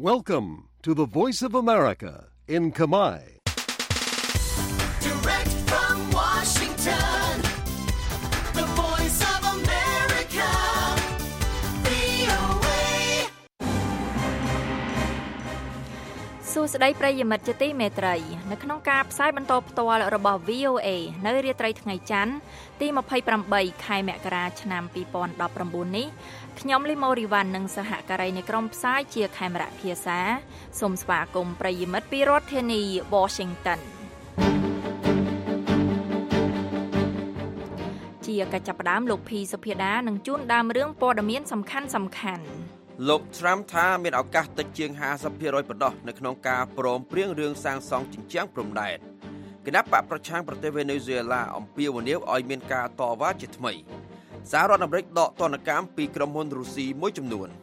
Welcome to the Voice of America in Khmer. Direct from Washington, the Voice of America, VOA. សួស្តីប្រិយមិត្តជាទីមេត្រីនៅក្នុងការផ្សាយបន្តផ្ទាល់របស់ VOA នៅរាត្រីថ្ងៃច័ន្ទទី28ខែមករាឆ្នាំ2019នេះខ្ញុំលីម៉ូរីវ៉ាន់និងសហការីនៃក្រុមផ្សាយជាខេមរៈភាសាសូមស្វាគមន៍ប្រិយមិត្តពីរដ្ឋធានី Washington ជាការចាប់ផ្ដើមលោកភីសុភាដានឹងជួនដើមរឿងព័ត៌មានសំខាន់លោក Trump ថាមានឱកាសតិចជាង 50% ប៉ុណ្ណោះនៅក្នុងការព្រមព្រៀងរឿងសាងសង់ជញ្ជាំងព្រំដែនគណៈបកប្រឆាំងប្រទេសវេណេស៊ុយអេឡាអំពាវនាវឲ្យមានការតវ៉ាជាថ្មីសហរដ្ឋអាមេរិកដកទណ្ឌកម្មពីក្រុមហ៊ុនរុស្ស៊ីមួយចំនួន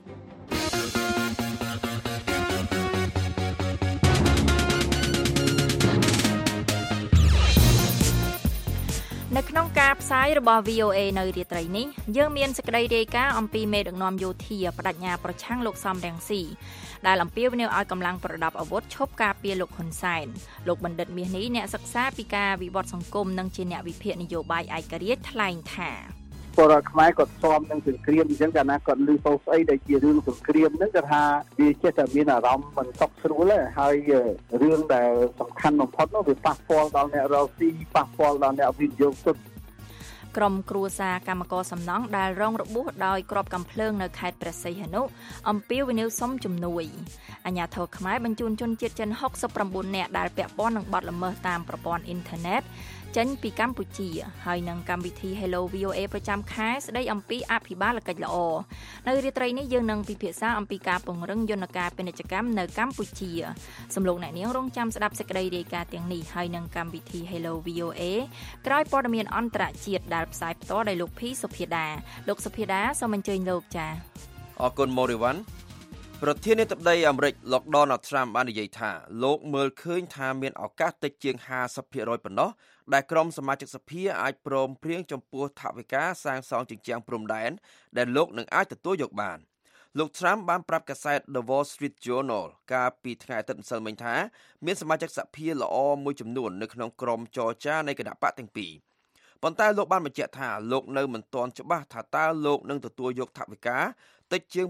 នៅក្នុងការផ្សាយរបស់ VOA នៅរាត្រីនេះយើងមានសេចក្តីរាយការណ៍អំពីមេដឹកនាំយោធាបដិញ្ញាប្រឆាំងលោកសំរងស៊ីដែលអំពាវនាវឲ្យកម្លាំងប្រដាប់អាវុធឈប់ការពារលោកហ៊ុនសែនលោកបណ្ឌិតមាសនេះអ្នកសិក្សាពីការវិវត្តសង្គមនិងជាអ្នកវិភាគនយោបាយឯករាជ្យថ្លែងថាពលរដ្ឋខ្មែរគាត់ស្មនឹងសង្គ្រាមអញ្ចឹងកាលណាគាត់ឮសូរស្អីដែលជារឿងសង្គ្រាមហ្នឹងគាត់ថាវាចេះតែមានអារម្មណ៍មិនសុខស្រួលទេហើយរឿងដែលសំខាន់បំផុតនោះវាប៉ះពាល់ដល់អ្នករកស៊ីប៉ះពាល់ដល់អ្នកវិនិយោគទុនក្រុមគ្រួសារកម្មករសំណង់ដែលរងរបួសដោយគ្រាប់កាំភ្លើងនៅខេត្តព្រះសីហនុអំពាវនាវសុំជំនួយអាជ្ញាធរខ្មែរបញ្ជូនជនជាតិចិន69នាក់ដែលពាក់ព័ន្ធនឹងបទល្មើសតាមប្រព័ន្ធអ៊ីនធឺណិតចេញពីកម្ពុជាហើយនឹងកម្មវិធី Hello VOA ប្រចាំខែស្ដីអំពីអភិបាលកិច្ចល្អនៅរាត្រីនេះយើងនឹងពិភាក្សាអំពីការពង្រឹងយន្តការពាណិជ្ជកម្មនៅកម្ពុជាសំឡេងអ្នកនាងរងចាំស្ដាប់សេចក្តីរាយការណ៍ទាំងនេះហើយនឹងកម្មវិធី Hello VOA ក្រោយព័ត៌មានអន្តរជាតិដែលផ្សាយផ្ទាល់ដោយលោកភីសុភាដាលោកសុភាដាសូមអញ្ជើញលោកចា៎អរគុណម៉ូរីវ៉ាន់ប្រធានាធិបតីអាមេរិកលោក Donald Trump បាននិយាយថាលោកមើលឃើញថាមានឱកាសតិចជាង 50% ប៉ុណ្ណោះដែលក្រុមសមាជិកសភាអាចព្រមព្រៀងចំពោះថវិកាសាងសង់ជញ្ជាំងព្រំដែនដែលលោកនឹងអាចទទួលយកបានលោក Trump បានប្រាប់កាសែត The Wall Street Journal កាលពីថ្ងៃអាទិត្យម្សិលមិញថាមានសមាជិកសភាល្អមួយចំនួននៅក្នុងក្រុមចរចានៃគណៈបកទាំងពីរប៉ុន្តែលោកបានបញ្ជាក់ថាលោកនៅមិនទាន់ច្បាស់ថាតើលោកនឹងទទួលយកថវិកាតិចជាង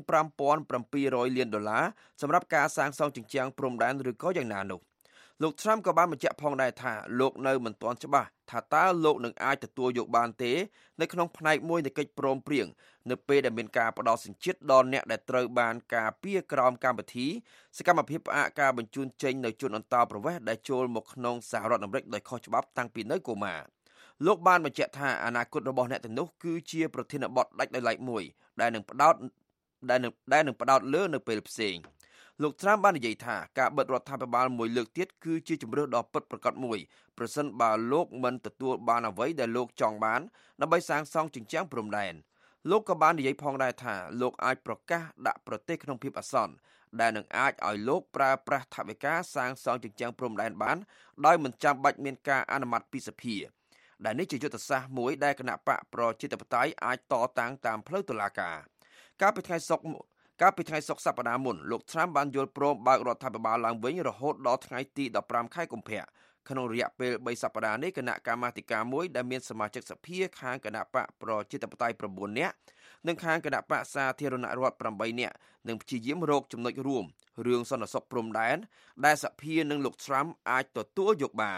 $5,700 លានសម្រាប់ការសាងសង់ជញ្ជាំងព្រំដែនឬក៏យ៉ាងណានោះលោក Trump ក៏បានបញ្ជាក់ផងដែរថាលោកនៅមិនទាន់ច្បាស់ថាតើលោកនឹងអាចទទួលយកបានទេនៅក្នុងផ្នែកមួយនៃកិច្ចព្រមព្រៀងនៅពេលដែលមានការផ្ដល់សញ្ជាតិដល់អ្នកដែលត្រូវបានការពារក្រោមកម្មវិធីសកម្មភាពផ្អាកការបញ្ជូនចេញនៅជនអន្តោប្រវេសន៍ដែលចូលមកក្នុងសហរដ្ឋអាមេរិកដោយខុសច្បាប់តាំងពីនៅកូម៉ាលោកបានបញ្ជាក់ថាអនាគតរបស់អ្នកទាំងនោះគឺជាប្រធានបទដាច់ដោយឡែកមួយដែលនឹងផ្ដោតលើនៅពេលផ្សេងលោក Trump បាននិយាយថាការបិទរដ្ឋាភិបាលមួយលើកទៀតគឺជាជំរើសដ៏ពិតប្រាកដមួយប្រសិនបើលោកមិនទទួលបានអ្វីដែលលោកចង់បានដើម្បីសាងសង់ជញ្ជាំងព្រំដែនលោកក៏បាននិយាយផងដែរថាលោកអាចប្រកាសដាក់ប្រទេសក្នុងភាពអាសន្នដែលនឹងអាចឲ្យលោកប្រើប្រាស់ថវិកាសាងសង់ជញ្ជាំងព្រំដែនបានដោយមិនចាំបាច់មានការអនុម័តពីសភាដែលនេះជាយុទ្ធសាស្ត្រមួយដែលគណៈបកប្រជាធិបតេយ្យអាចតតាំងតាមផ្លូវតុលាការកាលពីថ្ងៃសុក្រសប្តាហ៍មុនលោក Trump បានយល់ព្រមបើករដ្ឋាភិបាលឡើងវិញរហូតដល់ថ្ងៃទី15ខែកុម្ភៈក្នុងរយៈពេល3សប្តាហ៍នេះគណៈកម្មាធិការមួយដែលមានសមាជិកសភាខាងគណៈបកប្រជាធិបតេយ្យ9នាក់និងខាងគណៈបកសាធារណរដ្ឋ8នាក់នឹងព្យាយាមរកចំណុចរួមរឿងសន្តិសុខព្រំដែនដែលសភានិងលោក Trump អាចទទួលយកបាន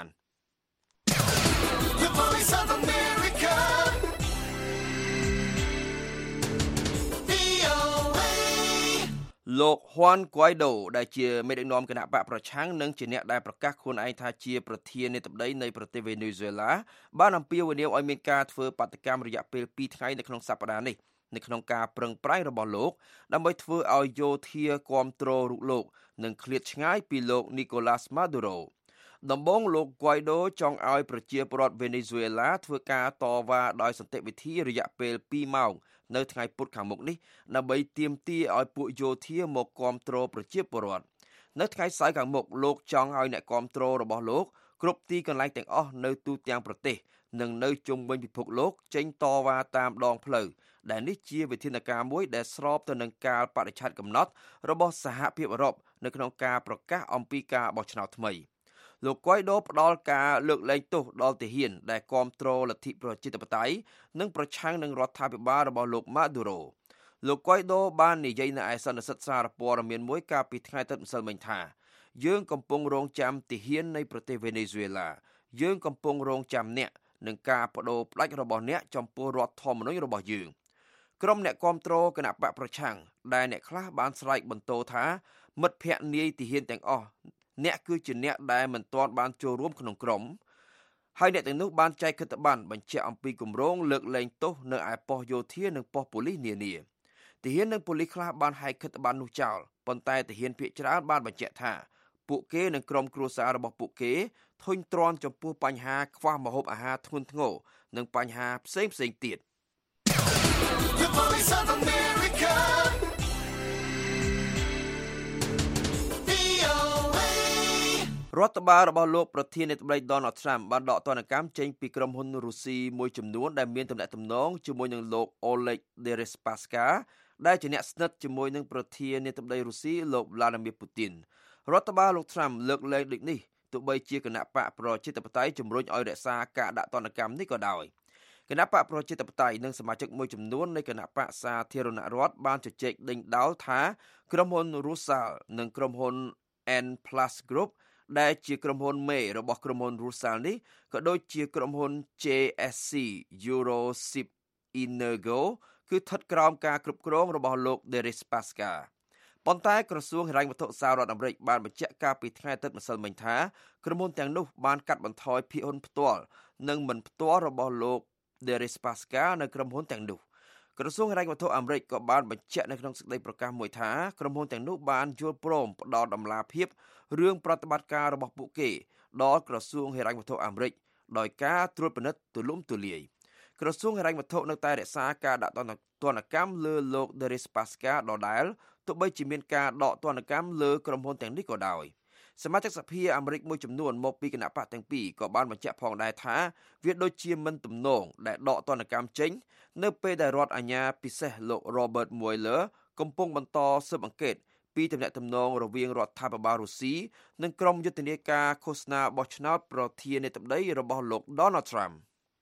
The Voice of America, VOA. លោក Juan Guaido ដែលជាមេដឹកនាំគណៈបកប្រឆាំងនិងជាអ្នកដែលប្រកាសខ្លួនឯងថាជាប្រធានាធិបតីនៃប្រទេសវេណេស៊ុយអេឡាបានអំពាវនាវឲ្យមានការធ្វើបាតកម្មរយៈពេល2ថ្ងៃនៅក្នុងសប្តាហ៍នេះនៅក្នុងការប្រឹងប្រែងរបស់លោកដើម្បីធ្វើឲ្យយោធាគាំទ្ររូបលោកនិងឃ្លាតឆ្ងាយពីលោក Nicolas Maduro ដំបូងលោក Guaido ចង់ឲ្យប្រជាពលរដ្ឋវេណេស៊ុយអេឡាធ្វើការតវ៉ាដោយសន្តិវិធីរយៈពេល2ម៉ោងនៅថ្ងៃពុធខាងមុខនេះដើម្បីទាមទារឲ្យពួកយោធាមកគាំទ្រប្រជាពលរដ្ឋនៅថ្ងៃសៅរ៍ខាងមុខលោកចង់ឲ្យអ្នកគាំទ្ររបស់លោកគ្រប់ទីកន្លែងទាំងអស់នៅទូទាំងប្រទេសនិងនៅជុំវិញពិភពលោកចេញតវ៉ាតាមដងផ្លូវដែលនេះជាវិធានការមួយដែលស្របទៅនឹងការបដិឆេទកំណត់របស់សហភាពអឺរ៉ុបនៅក្នុងការប្រកាសអំពីការបោះឆ្នោតថ្មីលោកហ្គួយដូផ្ដល់ការលើកលែងទោសដល់ទាហានដែលគាំទ្រលទ្ធិប្រជាធិបតេយ្យនិងប្រឆាំងនឹងរដ្ឋាភិបាលរបស់លោកម៉ាឌូរ៉ូលោកហ្គួយដូបាននិយាយនៅឯសន្និសីទសារព័ត៌មានមួយកាលពីថ្ងៃទីម្សិលមិញថាយើងកំពុងរងចាំទាហាននៃប្រទេសវេណេស៊ុយអេឡាយើងកំពុងរងចាំអ្នកនឹងការបដូរផ្ដាច់របស់អ្នកចំពោះរដ្ឋធម្មនុញ្ញរបស់យើងក្រុមអ្នកគាំទ្រគណៈបកប្រឆាំងដែលអ្នកខ្លះបានស្រែកបន្ទោថាមិត្តភ័ក្តិនាយទាហានទាំងអស់អ្នកគឺជាអ្នកដែលមិនទាន់បានចូលរួមក្នុងក្រុមហើយអ្នកទាំងនោះបានចែកខិត្តប័ណ្ណបញ្ជាក់អំពីគម្រោងលើកលែងទោសនៅឯប៉ុស្តិ៍យោធានិងប៉ុស្តិ៍ប៉ូលីសនានាទាហាននិងប៉ូលីសខ្លះបានហែកខិត្តប័ណ្ណនោះចោលប៉ុន្តែទាហានភាគច្រើនបានបញ្ជាក់ថាពួកគេនិងក្រុមគ្រួសាររបស់ពួកគេធុញទ្រាន់ចំពោះបញ្ហាខ្វះម្ហូបអាហារធ្ងន់ធ្ងរនិងបញ្ហាផ្សេងៗទៀត The Voice of America. VOA. រដ្ឋបាលរបស់លោកប្រធានាធិបតី Donald Trump បានដកទណ្ឌកម្មចេញពីក្រុមហ៊ុនរុស្ស៊ីមួយចំនួនដែលមានទំនាក់ទំនងជាមួយនឹងលោក Oleg Deripaska ដែលជាអ្នកស្និទ្ធជាមួយនឹងប្រធានាធិបតីរុស្ស៊ីលោក Vladimir Putin រដ្ឋបាលលោក Trump លើកលែងដូចនេះទោះបីជាគណៈបកប្រជាធិបតេយ្យជំរុញឲ្យរក្សាការដាក់ទណ្ឌកម្មនេះក៏ដោយគណៈបកប្រជាធិបតេយ្យនិងសមាជិកមួយចំនួននៃគណៈបកសាធារណរដ្ឋបានជជែកដេញដោលថាក្រុមហ៊ុន Rusal និងក្រុមហ៊ុន N+ Group ដែលជាក្រុមហ៊ុនមេរបស់ក្រុមហ៊ុន Rusal នេះក៏ដូចជាក្រុមហ៊ុន JSC Eurosip Energo គឺស្ថិតក្រោមការគ្រប់គ្រងរបស់លោក Deripaska ប៉ុន្តែក្រសួងហិរញ្ញវត្ថុសហរដ្ឋអាមេរិកបានបញ្ជាក់កាលពីថ្ងៃអាទិត្យម្សិលមិញថាក្រុមហ៊ុនទាំងនោះបានកាត់បន្ថយភាគហ៊ុនផ្ទាល់និងមិនផ្ទាល់របស់លោក Deripaska នៅក្រុមហ៊ុនទាំងនោះក្រសួងហិរញ្ញវត្ថុអាមេរិកក៏បានបញ្ជាក់នៅក្នុងសេចក្តីប្រកាសមួយថាក្រុមហ៊ុនទាំងនោះបានយល់ព្រមផ្ដល់ដំណាភៀបរឿងប្រតិបត្តិការរបស់ពួកគេដល់ក្រសួងហិរញ្ញវត្ថុអាមេរិកដោយការត្រួតពិនិត្យទូលំទូលាយក្រសួងហិរញ្ញវត្ថុនៅតែរក្សាការដាក់ទណ្ឌកម្មលើលោក Deripaska ដដែលទោះបីជាមានការដកទណ្ឌកម្មលើក្រុមហ៊ុនទាំងនេះក៏ដោយសមាជិកសភាអាមេរិកមួយចំនួនមកពីគណៈបកទាំងពីរក៏បានបញ្ជាក់ផងដែរថាវាដូចជាមិនទំនងដែលដកទណ្ឌកម្មចេញនៅពេលដែលរដ្ឋអាជ្ញាពិសេសលោក Robert Mueller កំពុងបន្តស៊ើបអង្កេតពីទំនាក់ទំនងរវាងរដ្ឋាភិបាលរុស្ស៊ីនិងក្រុមយុទ្ធនាការឃោសនាបោះឆ្នោតប្រធានាធិបតីរបស់លោក Donald Trump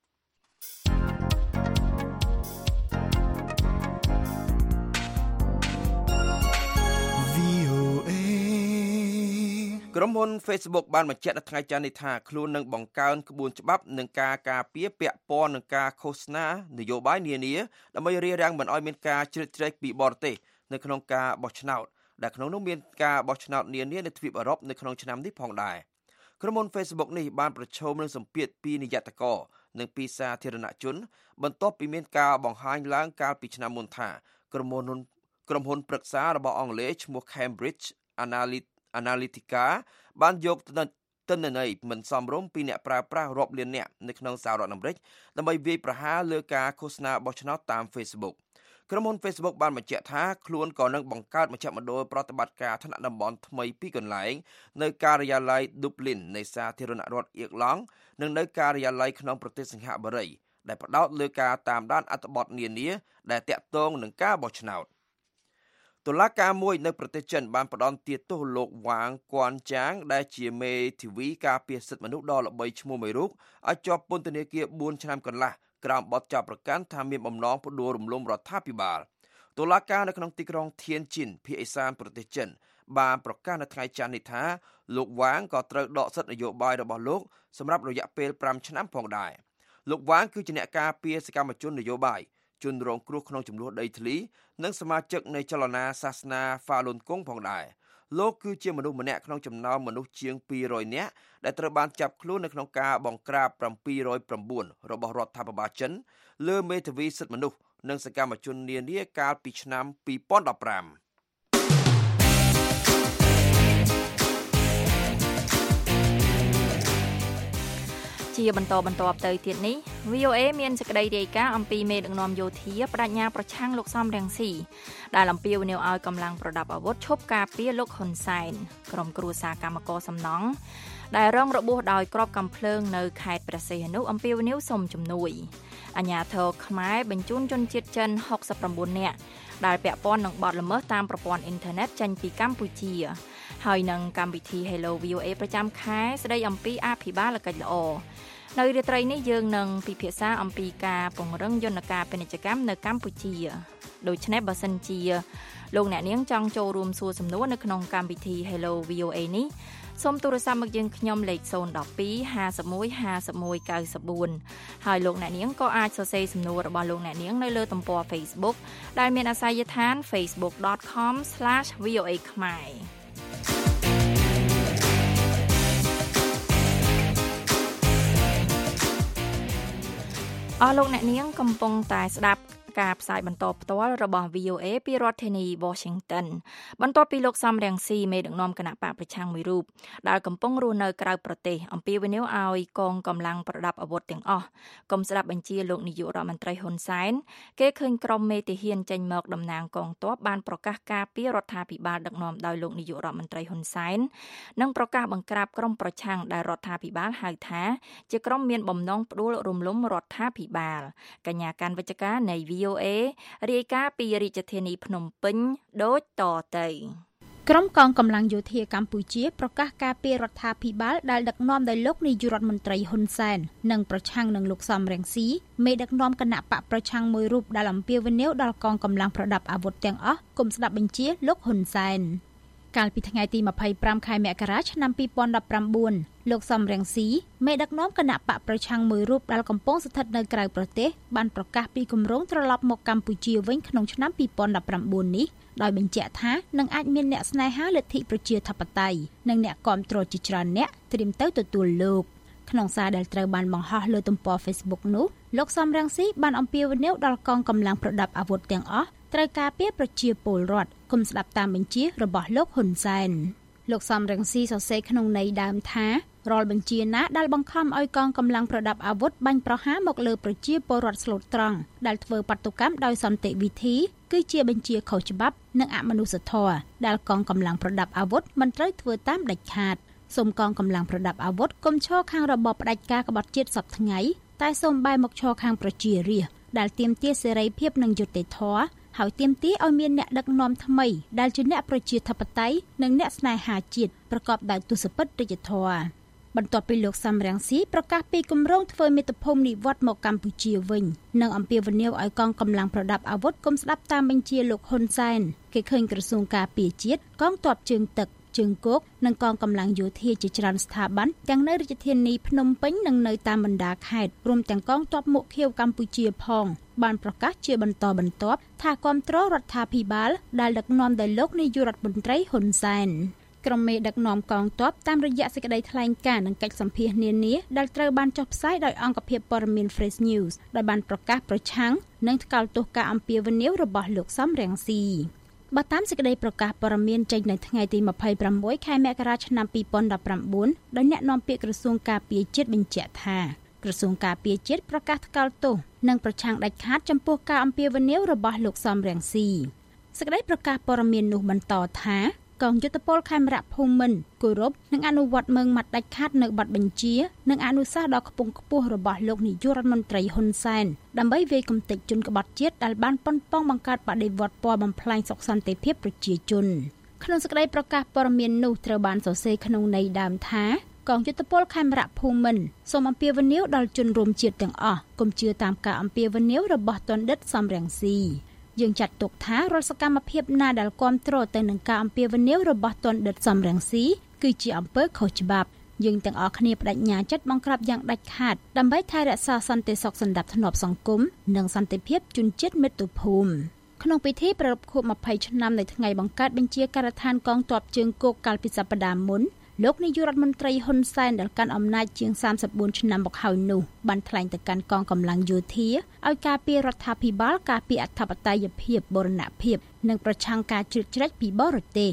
ក្រុមហ៊ុន Facebook បានបញ្ជាក់នៅថ្ងៃច័ន្ទនេះថាខ្លួននឹងបង្កើនក្បួនច្បាប់និងការការពារពាក់ព័ន្ធនឹងការឃោសនានយោបាយនានាដើម្បីរារាំងមិនឲ្យមានការជ្រៀតជ្រែកពីបរទេសនៅក្នុងការបោះឆ្នោតដែលក្នុងនោះមានការបោះឆ្នោតនានានៅទ្វីបអឺរ៉ុបនៅក្នុងឆ្នាំនេះផងដែរក្រុមហ៊ុន Facebook នេះបានប្រឈមនឹងសម្ពាធពីនាយកករនិងពីសាធារណជនបន្ទាប់ពីមានការបង្ហាញឡើងកាលពីឆ្នាំមុនថាក្រុមហ៊ុនប្រឹក្សារបស់អង់គ្លេសឈ្មោះ Cambridge Analytica បានយកទិន្នន័យមិនសមរម្យពីអ្នកប្រើប្រាស់រាប់លាននាក់នៅក្នុងសហរដ្ឋអាមេរិកដើម្បីវាយប្រហារលើការឃោសនាបោះឆ្នោតតាម Facebook ក្រុមហ៊ុន Facebook បានបញ្ជាក់ថាខ្លួនក៏នឹងបង្កើតមជ្ឈមណ្ឌលប្រតិបត្តិការថ្នាក់តំបន់ថ្មីពីរកន្លែងនៅការិយាល័យ Dublin នៃសាធារណរដ្ឋអៀរឡង់និងនៅការិយាល័យក្នុងប្រទេសសិង្ហបុរីដែលផ្ដោតលើការតាមដានអត្ថបទនានាដែលទាក់ទងនឹងការបោះឆ្នោតតុលាការមួយនៅប្រទេសចិនបានផ្ដន្ទាទោសលោកវ៉ាងគួនចាងដែលជាមេធាវីការពារសិទ្ធិមនុស្សដ៏ល្បីឈ្មោះមួយរូបឲ្យជាប់ពន្ធនាគារ4ឆ្នាំកន្លះក្រោមបទចោទប្រកាន់ថាមានបំណងផ្ដួលរំលំរដ្ឋាភិបាលតុលាការនៅក្នុងទីក្រុងធានជីនភាគឦសានប្រទេសចិនបានប្រកាសនៅថ្ងៃច័ន្ទនេះថាលោកវ៉ាងក៏ត្រូវដកសិទ្ធិនយោបាយរបស់លោកសម្រាប់រយៈពេល5ឆ្នាំផងដែរលោកវ៉ាងគឺជាអ្នកការពារសកម្មជននយោបាយជនរងគ្រោះក្នុងចំនួនដីធ្លីនិងសមាជិកនៃចលនាសាសនា Falun Gong ផងដែរលោកគឺជាមនុស្សម្នាក់ក្នុងចំណោមមនុស្សជាង200នាក់ដែលត្រូវបានចាប់ខ្លួននៅក្នុងការបង្ក្រាប709របស់រដ្ឋាភិបាលចិនលើមេធាវីសិទ្ធិមនុស្សនិងសកម្មជននានាកាលពីឆ្នាំ2015 ជាបន្តទៅទៀតនេះ VOA មានសេចក្តីរាយការណ៍អំពីមេដឹកនាំយោធាបដិញ្ញាប្រឆាំងលោកសំរងស៊ីដែលអំពាវនាវឲ្យកម្លាំងប្រដាប់អាវុធឈប់ការពារលោកហ៊ុនសែនក្រុមគ្រួសារកម្មករសំណង់ដែលរងរបួសដោយគ្រាប់កាំភ្លើងនៅខេត្តព្រះសីហនុអំពាវនាវសុំជំនួយអាជ្ញាធរខ្មែរបញ្ជូនជនជាតិចិន69នាក់ដែលពាក់ព័ន្ធនឹងបទល្មើសតាមប្រព័ន្ធអ៊ីនធឺណិតចេញពីកម្ពុជាហើយនឹងកម្មវិធី Hello VOA ប្រចាំខែស្ដីអំពីអភិបាលកិច្ចល្អនៅរាត្រីនេះយើងនឹងពិភាក្សាអំពីការពង្រឹងយន្តការពាណិជ្ជកម្មនៅកម្ពុជាដូច្នេះបើសិនជាលោកអ្នកនាងចង់ចូលរួមសួរសំណួរនៅក្នុងកម្មវិធី Hello VOA នេះសូមទូរស័ព្ទមកយើងខ្ញុំលេខ012 51 51 94ហើយលោកអ្នកនាងក៏អាចសរសេរសំណួររបស់លោកអ្នកនាងនៅលើទំព័រ Facebook ដែលមានអាសយដ្ឋាន facebook.com/voa ខ្មែរលោកអ្នកនាងកំពុងតែស្ដាប់ការផ្សាយបន្តផ្ទាល់របស់ VOA ពីរដ្ឋធានី Washington បន្ទាប់ពីលោកសំរងស៊ីមេដឹកនាំគណៈបកប្រឆាំងមួយរូបដែលកំពុងរស់នៅក្រៅប្រទេសអំពាវនាវឲ្យកងកម្លាំងប្រដាប់អាវុធទាំងអស់កុំស្ដាប់បញ្ជាលោកនាយករដ្ឋមន្ត្រីហ៊ុនសែនគេឃើញក្រុមមេទាហានចេញមកតំណាងកងទ័ពបានប្រកាសការពីរដ្ឋាភិបាលដឹកនាំដោយលោកនាយករដ្ឋមន្ត្រីហ៊ុនសែននិងប្រកាសបង្ក្រាបក្រុមប្រឆាំងដែលរដ្ឋាភិបាលហៅថាជាក្រុមមានបំណងផ្ដួលរំលំរដ្ឋាភិបាលកញ្ញាកាន់វិជ្ជការនៃ VOA រាយការណ៍ពីរាជធានីភ្នំពេញដូចតទៅក្រុមកងកម្លាំងយោធាកម្ពុជាប្រកាសការពីរដ្ឋាភិបាលដែលដឹកនាំដោយលោកនាយករដ្ឋមន្ត្រីហ៊ុនសែននិងប្រឆាំងនឹងលោកសំរងស៊ីមេដឹកនាំគណៈបកប្រឆាំងមួយរូបដែលអំពាវនាវដល់កងកម្លាំងប្រដាប់អាវុធទាំងអស់គុំស្ដាប់បញ្ជាលោកហ៊ុនសែនកាលពីថ្ងៃទី25ខែមករាឆ្នាំ2019លោកសំរងស៊ីមេដឹកនាំគណៈបកប្រឆាំងមួយរូបដែលកំពុងស្ថិតនៅក្រៅប្រទេសបានប្រកាសពីគម្រោងត្រឡប់មកកម្ពុជាវិញក្នុងឆ្នាំ2019នេះដោយបញ្ជាក់ថានឹងអាចមានអ្នកស្នេហាលទ្ធិប្រជាធិបតេយ្យនិងអ្នកគាំទ្រជាច្រើនអ្នកត្រៀមទៅទទួលលោកក្នុងសារដែលត្រូវបានបង្ហោះលើទំព័រ Facebook នោះលោកសំរងស៊ីបានអំពាវនាវដល់កងកម្លាំងប្រដាប់អាវុធទាំងអស់ត្រូវការពារប្រជាពលរដ្ឋគុំស្ដាប់តាមបញ្ជារបស់លោកហ៊ុនសែនលោកសំរងស៊ីសរសេរក្នុងន័យដើមថារាល់បញ្ជាណាដែលបង្ខំឲ្យកងកម្លាំងប្រដាប់អាវុធបាញ់ប្រហារមកលើប្រជាពលរដ្ឋស្លូតត្រង់ដែលធ្វើបាតុកម្មដោយសន្តិវិធីគឺជាបញ្ជាខុសច្បាប់និងអមនុស្សធម៌ដែលកងកម្លាំងប្រដាប់អាវុធមិនត្រូវធ្វើតាមដាច់ខាតសូមកងកម្លាំងប្រដាប់អាវុធកុំឈរខាងរបបផ្ដាច់ការក្បត់ជាតិសពថ្ងៃតែសូមបែរមកឈរខាងប្រជារាស្ត្រដែលទាមទារសេរីភាពនិងយុត្តិធម៌ហើយទាមទារឲ្យមានអ្នកដឹកនាំថ្មីដែលជាអ្នកប្រជាធិបតេយ្យនិងអ្នកស្នេហាជាតិប្រកបដោយទស្សពិធរាជធម៌បន្ទាប់ពីលោកសំរងស៊ីប្រកាសពីគម្រោងធ្វើមាតុភូមិនិវត្តន៍មកកម្ពុជាវិញនិងអំពាវនាវឲ្យកងកម្លាំងប្រដាប់អាវុធគុំស្ដាប់តាមបញ្ជាលោកហ៊ុនសែនគេឃើញក្រសួងការពារជាតិកងទ័ពជើងទឹកជើងគោកនិងកងកម្លាំងយោធាជាច្រើនស្ថាប័នទាំងនៅរាជធានីភ្នំពេញនិងនៅតាមបណ្ដាខេត្តរួមទាំងកងទ័ពមុខខៀវកម្ពុជាផងបានប្រកាសជាបន្តបន្ទាប់ថាគាំទ្ររដ្ឋាភិបាលដែលដឹកនាំដោយលោកនាយករដ្ឋមន្ត្រីហ៊ុនសែនក្រុមមេដឹកនាំកងទ័ពតាមរយៈសេចក្តីថ្លែងការណ៍និងកិច្ចសម្ភាសន៍នានាដែលត្រូវបានចុះផ្សាយដោយអង្គភាពព័ត៌មាន Fresh News ដែលបានប្រកាសប្រឆាំងនិងថ្កោលទោសការអំពាវនាវរបស់លោកសំរងស៊ីបើតាមសេចក្តីប្រកាសព័ត៌មានចេញនៅថ្ងៃទី26ខែមករាឆ្នាំ2019ដោយអ្នកនាំពាក្យក្រសួងការពារជាតិបញ្ជាក់ថាក្រសួងការពារជាតិប្រកាសថ្កោលទោសនិងប្រឆាំងដាច់ខាតចំពោះការអំពាវនាវរបស់លោកសំរងស៊ីសេចក្តីប្រកាសព័ត៌មាននោះបន្តថាកងយុទ្ធពលខេមរៈភូមិន្ទគោរពនិងអនុវត្តម៉ឺងម៉ាត់ដាច់ខាតនៅបទបញ្ជានិងអនុសាសន៍ដ៏ខ្ពង់ខ្ពស់របស់លោកនាយករដ្ឋមន្ត្រីហ៊ុនសែនដើម្បីវាយកំទេចជនក្បត់ជាតិដែលបានប៉ុនប៉ងបង្កើតបដិវត្តពណ៌បំផ្លាញសុខសន្តិភាពប្រជាជនក្នុងសេចក្តីប្រកាសព័ត៌មាននោះត្រូវបានសរសេរក្នុងន័យដើមថាកងយុទ្ធពលខេមរៈភូមិន្ទសូមអំពាវនាវដល់ជនរួមជាតិទាំងអស់កុំជឿតាមការអំពាវនាវរបស់ទណ្ឌិតសំរងស៊ីយើងចាត់ទុកថារាល់សកម្មភាពណាដែលគាំទ្រទៅនឹងការអំពាវនាវរបស់ទណ្ឌិតសំរងស៊ីគឺជាអំពើខុសច្បាប់យើងទាំងអស់គ្នាបដិញ្ញាចិត្តបង្ក្រាបយ៉ាងដាច់ខាតដើម្បីថែរក្សាសន្តិសុខសណ្ដាប់ធ្នាប់សង្គមនិងសន្តិភាពជនជាតិមាតុភូមិក្នុងពិធីប្រារព្ធខួប20ឆ្នាំនៃថ្ងៃបង្កើតបញ្ជាការដ្ឋានកងទ័ពជើងគោកកាលពីសប្តាហ៍មុនលោកនាយករដ្ឋមន្ត្រីហ៊ុនសែនដែលកាន់អំណាចជាង34ឆ្នាំមកហើយនោះបានថ្លែងទៅកាន់កងកម្លាំងយោធាឲ្យការពាររដ្ឋាភិបាលការពារអធិបតេយ្យភាពបូរណភាពនិងប្រឆាំងការជ្រៀតជ្រែកពីបរទេស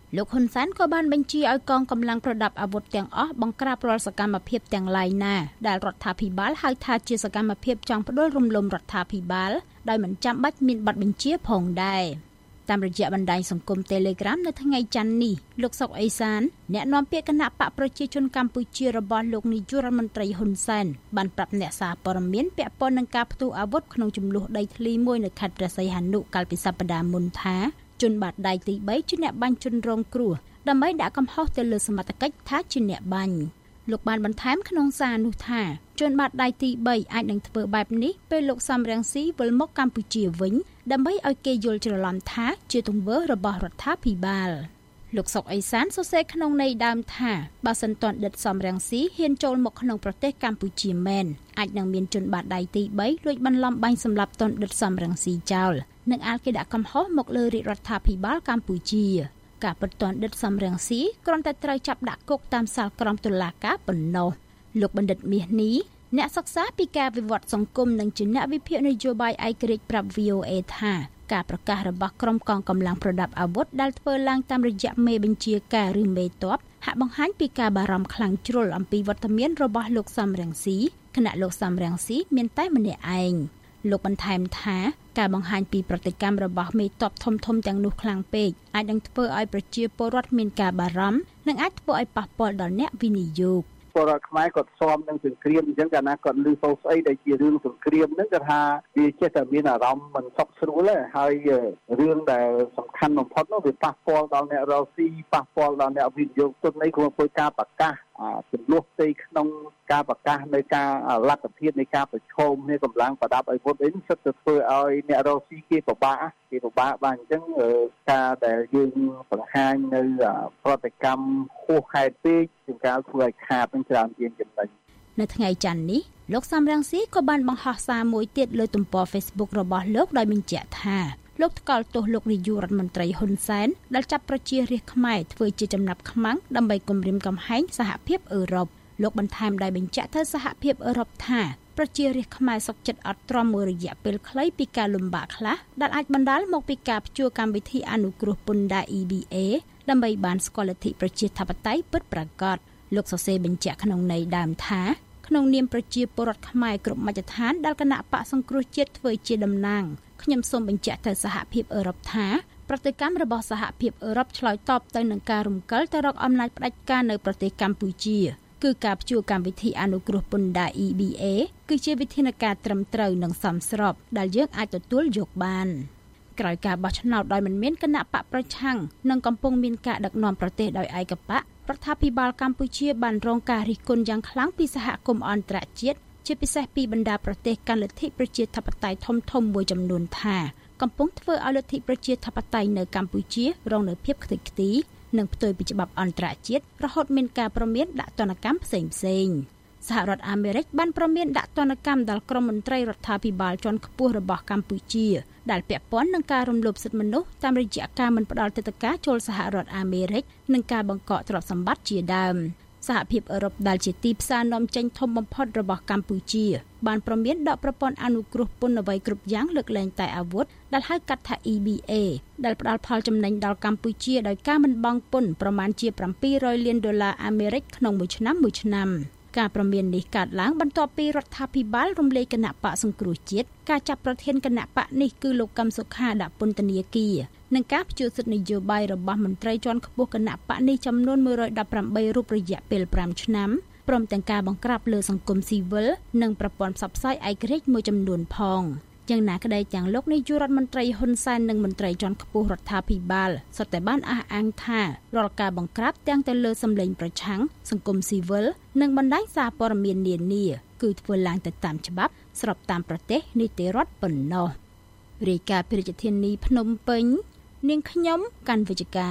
លោកហ៊ុនសែនក៏បានបញ្ជាឲ្យកងកម្លាំងប្រដាប់អាវុធទាំងអស់បង្ក្រាបរាល់សកម្មភាពទាំងឡាយណាដែលរដ្ឋាភិបាលហៅថាជាសកម្មភាពចង់ផ្ដួលរំលំរដ្ឋាភិបាលដោយមិនចាំបាច់មានបទបញ្ជាផងដែរតាមរយៈបណ្ដាញសង្គម Telegram នៅថ្ងៃច័ន្ទនេះលោកសុកអេសានអ្នកនាំពាក្យគណៈបកប្រជាជនកម្ពុជារបស់លោកនាយករដ្ឋមន្ត្រីហ៊ុនសែនបានប្រាប់អ្នកសារព័ត៌មានពាក់ព័ន្ធនឹងការផ្ទុះអាវុធក្នុងចំនួនដីធ្លីមួយនៅខេត្តព្រះសីហនុកាលពីសប្តាហ៍មុនថាជនបាតដៃទី3ជាអ្នកបាញ់ជនរងគ្រោះដើម្បីដាក់កំហុសទៅលើសមត្ថកិច្ចថាជាអ្នកបាញ់លោកបានបន្ថែមក្នុងសារនោះថាជនបាតដៃទី3អាចនឹងធ្វើបែបនេះពេលលោកសំរងស៊ីវិលមកកម្ពុជាវិញដើម្បីឲ្យគេយល់ច្រឡំថាជាទង្វើរបស់រដ្ឋាភិបាលលោកសុកអេសានសរសេរក្នុងន័យដើមថាបើសិនទាន់ដិតសំរងស៊ីហ៊ានចូលមកក្នុងប្រទេសកម្ពុជាមែនអាចនឹងមានជនបាតដៃទី3លួចបន្លំបាញ់សម្លាប់ទាន់ដិតសំរងស៊ីចោលនិងអាចគេដាក់កំហុសមកលើរាជរដ្ឋាភិបាលកម្ពុជាការពិតទាន់ដិតសំរងស៊ីគ្រាន់តែត្រូវចាប់ដាក់គុកតាមសាលក្រមតុលាការប៉ុណ្ណោះលោកបណ្ឌិតមាសនេះអ្នកសិក្សាពីការវិវត្តសង្គមនិងជាអ្នកវិភាគនយោបាយឯករាជ្យប្រាប់ VOA ថាការប្រកាសរបស់ក្រុមកងកម្លាំងប្រដាប់អាវុធដែលធ្វើឡើងតាមរយៈមេបញ្ជាការឬមេទ័ពហាក់បង្ហាញពីការបារម្ភខ្លាំងជ្រុលអំពីវត្តមានរបស់លោកសំរងស៊ីគណៈលោកសំរងស៊ីមានតែម្នាក់ឯងលោកបន្ថែមថាការបង្ហាញពីប្រតិកម្មរបស់មេទ័ពធំៗទាំងនោះខ្លាំងពេកអាចនឹងធ្វើឲ្យប្រជាពលរដ្ឋមានការបារម្ភនិងអាចធ្វើឲ្យប៉ះពាល់ដល់អ្នកវិនិយោគពលរដ្ឋខ្មែរគាត់ស៊ាំនឹងសង្គ្រាមអញ្ចឹងកាលណាគាត់ឮសូរស្អីដែលជារឿងសង្គ្រាមហ្នឹងគាត់ថាវាចេះតែមានអារម្មណ៍មិនសុខស្រួលទេហើយរឿងដែលសំខាន់បំផុតនោះវាប៉ះពាល់ដល់អ្នករកស៊ីប៉ះពាល់ដល់អ្នកវិនិយោគទុននេះគាត់ធ្វើការប្រកាសចំនួនផ្ទៃក្នុងការប្រកាសនៃការលទ្ធភាពនៃការប្រឈមនៃកម្លាំងប្រដាប់អាវុធនេះសិតទៅធ្វើឲ្យអ្នករកស៊ីគេពិបាកបាទអញ្ចឹងការដែលយើងបង្ហាញនៅប្រតិកម្មហួសហេតុពេកជាការធ្វើឲ្យខាតនឹងច្រើនជាងចំណេញនៅថ្ងៃច័ន្ទនេះលោកសំរងស៊ីក៏បានបង្ហោះសារមួយទៀតលើទំព័រ Facebook របស់លោកដោយបញ្ជាក់ថាលោកថ្កោលទោសលោកនាយករដ្ឋមន្ត្រីហ៊ុនសែនដែលចាប់ប្រជារាស្ត្រខ្មែរធ្វើជាចំណាប់ខ្មាំងដើម្បីគំរាមកំហែងសហភាពអឺរ៉ុបលោកបន្ថែមដោយបញ្ជាក់ទៅសហភាពអឺរ៉ុបថាប្រជារាស្ត្រខ្មែរសុខចិត្តអត់ទ្រាំមួយរយៈពេលខ្លីពីការលំបាកខ្លះដែលអាចបណ្ដាលមកពីការព្យួរកម្មវិធីអនុគ្រោះពន្ធដារ EBA ដើម្បីបានស្គាល់លទ្ធិប្រជាធិបតេយ្យពិតប្រាកដលោកសរសេរបញ្ជាក់ក្នុងន័យដើមថាក្នុងនាមប្រជាពលរដ្ឋខ្មែរគ្រប់មជ្ឈដ្ឋានដែលគណៈបកសង្គ្រោះជាតិធ្វើជាតំណាងខ្ញុំសូមបញ្ជាក់ទៅសហភាពអឺរ៉ុបថាប្រតិកម្មរបស់សហភាពអឺរ៉ុបឆ្លើយតបទៅនឹងការរំកិលទៅរកអំណាចផ្ដាច់ការនៅប្រទេសកម្ពុជាគឺការព្យួរកម្មវិធីអនុគ្រោះពន្ធដារ EBA គឺជាវិធានការត្រឹមត្រូវនិងសមស្របដែលយើងអាចទទួលយកបានក្រោយការបោះឆ្នោតដោយមិនមានគណៈបកប្រឆាំងនិងកំពុងមានការដឹកនាំប្រទេសដោយឯកបករដ្ឋាភិបាលកម្ពុជាបានរងការរិះគន់យ៉ាងខ្លាំងពីសហគមន៍អន្តរជាតិជាពិសេសពីបណ្ដាប្រទេសកាន់លទ្ធិប្រជាធិបតេយ្យធំៗមួយចំនួនថាកំពុងធ្វើឲ្យលទ្ធិប្រជាធិបតេយ្យនៅកម្ពុជារងនូវភាពខ្ទេចខ្ទីនិងផ្ទុយពីច្បាប់អន្តរជាតិរហូតមានការព្រមានដាក់ទណ្ឌកម្មផ្សេងៗសហរដ្ឋអាមេរិកបានព្រមានដាក់ទណ្ឌកម្មដល់ក្រុមមន្ត្រីរដ្ឋាភិបាលជាន់ខ្ពស់របស់កម្ពុជាដែលពាក់ព័ន្ធនឹងការរំលោភសិទ្ធិមនុស្សតាមរយៈការមិនផ្ដល់ទិដ្ឋាការចូលសហរដ្ឋអាមេរិកនិងការបង្កកទ្រព្យសម្បត្តិជាដើមសហភាពអឺរ៉ុបដែលជាទីផ្សារនាំចេញធំបំផុតរបស់កម្ពុជាបានព្រមានដកប្រព័ន្ធអនុគ្រោះពន្ធអ្វីគ្រប់យ៉ាងលើកលែងតែអាវុធដែលហៅកាត់ថា EBA ដែលផ្ដល់ផលចំណេញដល់កម្ពុជាដោយការមិនបង់ពន្ធប្រមាណជា$700 លានអាមេរិកក្នុងមួយឆ្នាំការព្រមាននេះកើតឡើងបន្ទាប់ពីរដ្ឋាភិបាលរំលាយគណៈបកសង្គ្រោះជាតិការចាប់ប្រធានគណៈបកនេះគឺលោកកឹមសុខាដាក់ពន្ធនាគារនិងការព្យួរសិទ្ធិនយោបាយរបស់មន្ត្រីជាន់ខ្ពស់គណៈបកនេះចំនួន118រូបរយៈពេល5ឆ្នាំព្រមទាំងការបង្ក្រាបលើសង្គមស៊ីវិលនិងប្រព័ន្ធផ្សព្វផ្សាយឯករាជ្យមួយចំនួនផងយ៉ាងណាក្តីទាំងលោកនាយករដ្ឋមន្ត្រីហ៊ុនសែននិងមន្ត្រីជាន់ខ្ពស់រដ្ឋាភិបាលសុទ្ធតែបានអះអាងថារាល់ការបង្ក្រាបទាំងទៅលើសម្លេងប្រឆាំងសង្គមស៊ីវិលនិងបណ្ដាញសារព័ត៌មាននានាគឺធ្វើឡើងទៅតាមច្បាប់ស្របតាមប្រទេសនីតិរដ្ឋប៉ុណ្ណោះរាយការណ៍ពីរាជធានីភ្នំពេញនាងខ្ញុំកាន់វិជ្ជការ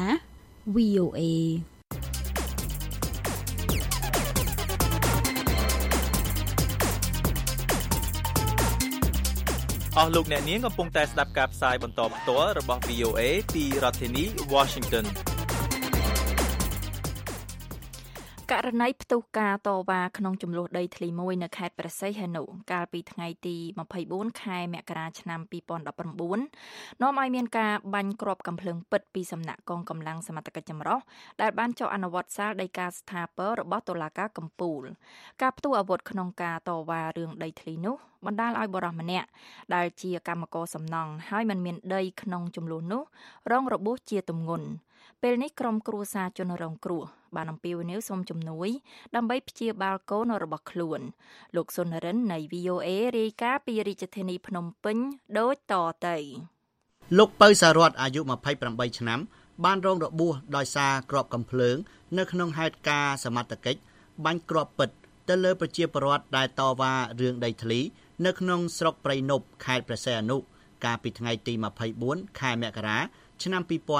VOA អស់លោកអ្នកនាងកំពុងតែស្ដាប់ការផ្សាយបន្តផ្ទាល់របស់ VOA ពីរដ្ឋធានី Washington ករណីផ្ទុះការតវ៉ាក្នុងចំនួនដីធ្លីមួយនៅខេត្តព្រះសីហនុកាលពីថ្ងៃទី24ខែមករាឆ្នាំ2019នាំឲ្យមានការបាញ់គ្រាប់កាំភ្លើងពិតពីសំណាក់កងកម្លាំងសមត្ថកិច្ចចម្រុះដែលបានចុះអនុវត្តសាលដីកាស្ថាពររបស់តុលាការកំពូលការផ្ទុះអាវុធក្នុងការតវ៉ារឿងដីធ្លីនោះបណ្ដាលឲ្យបរិសម្នាក់ដែលជាកម្មករសំណង់ហើយមិនមានដីក្នុងចំនួននោះរងរបួសជាទម្ងន់ពេលនេះក្រុមគ្រួសារជនរងគ្រោះបានអំពាវនាវសុំជំនួយដើម្បីព្យាបាលកូនរបស់ខ្លួនលោកសុនរិននៃ VOA រាយការណ៍ពីរាជធានីភ្នំពេញដូចតទៅលោកពៅសារ៉ាត់អាយុ28ឆ្នាំបានរងរបួសដោយសារគ្រាប់កាំភ្លើងនៅក្នុងហេតុការណ៍សមត្ថកិច្ចបាញ់គ្រាប់ពិតទៅលើប្រជាពលរដ្ឋដែលតវ៉ារឿងដីធ្លីនៅក្នុងស្រុកព្រៃនប់ខេត្តព្រះសីហនុកាលពីថ្ងៃទី24ខែមករាឆ្នាំ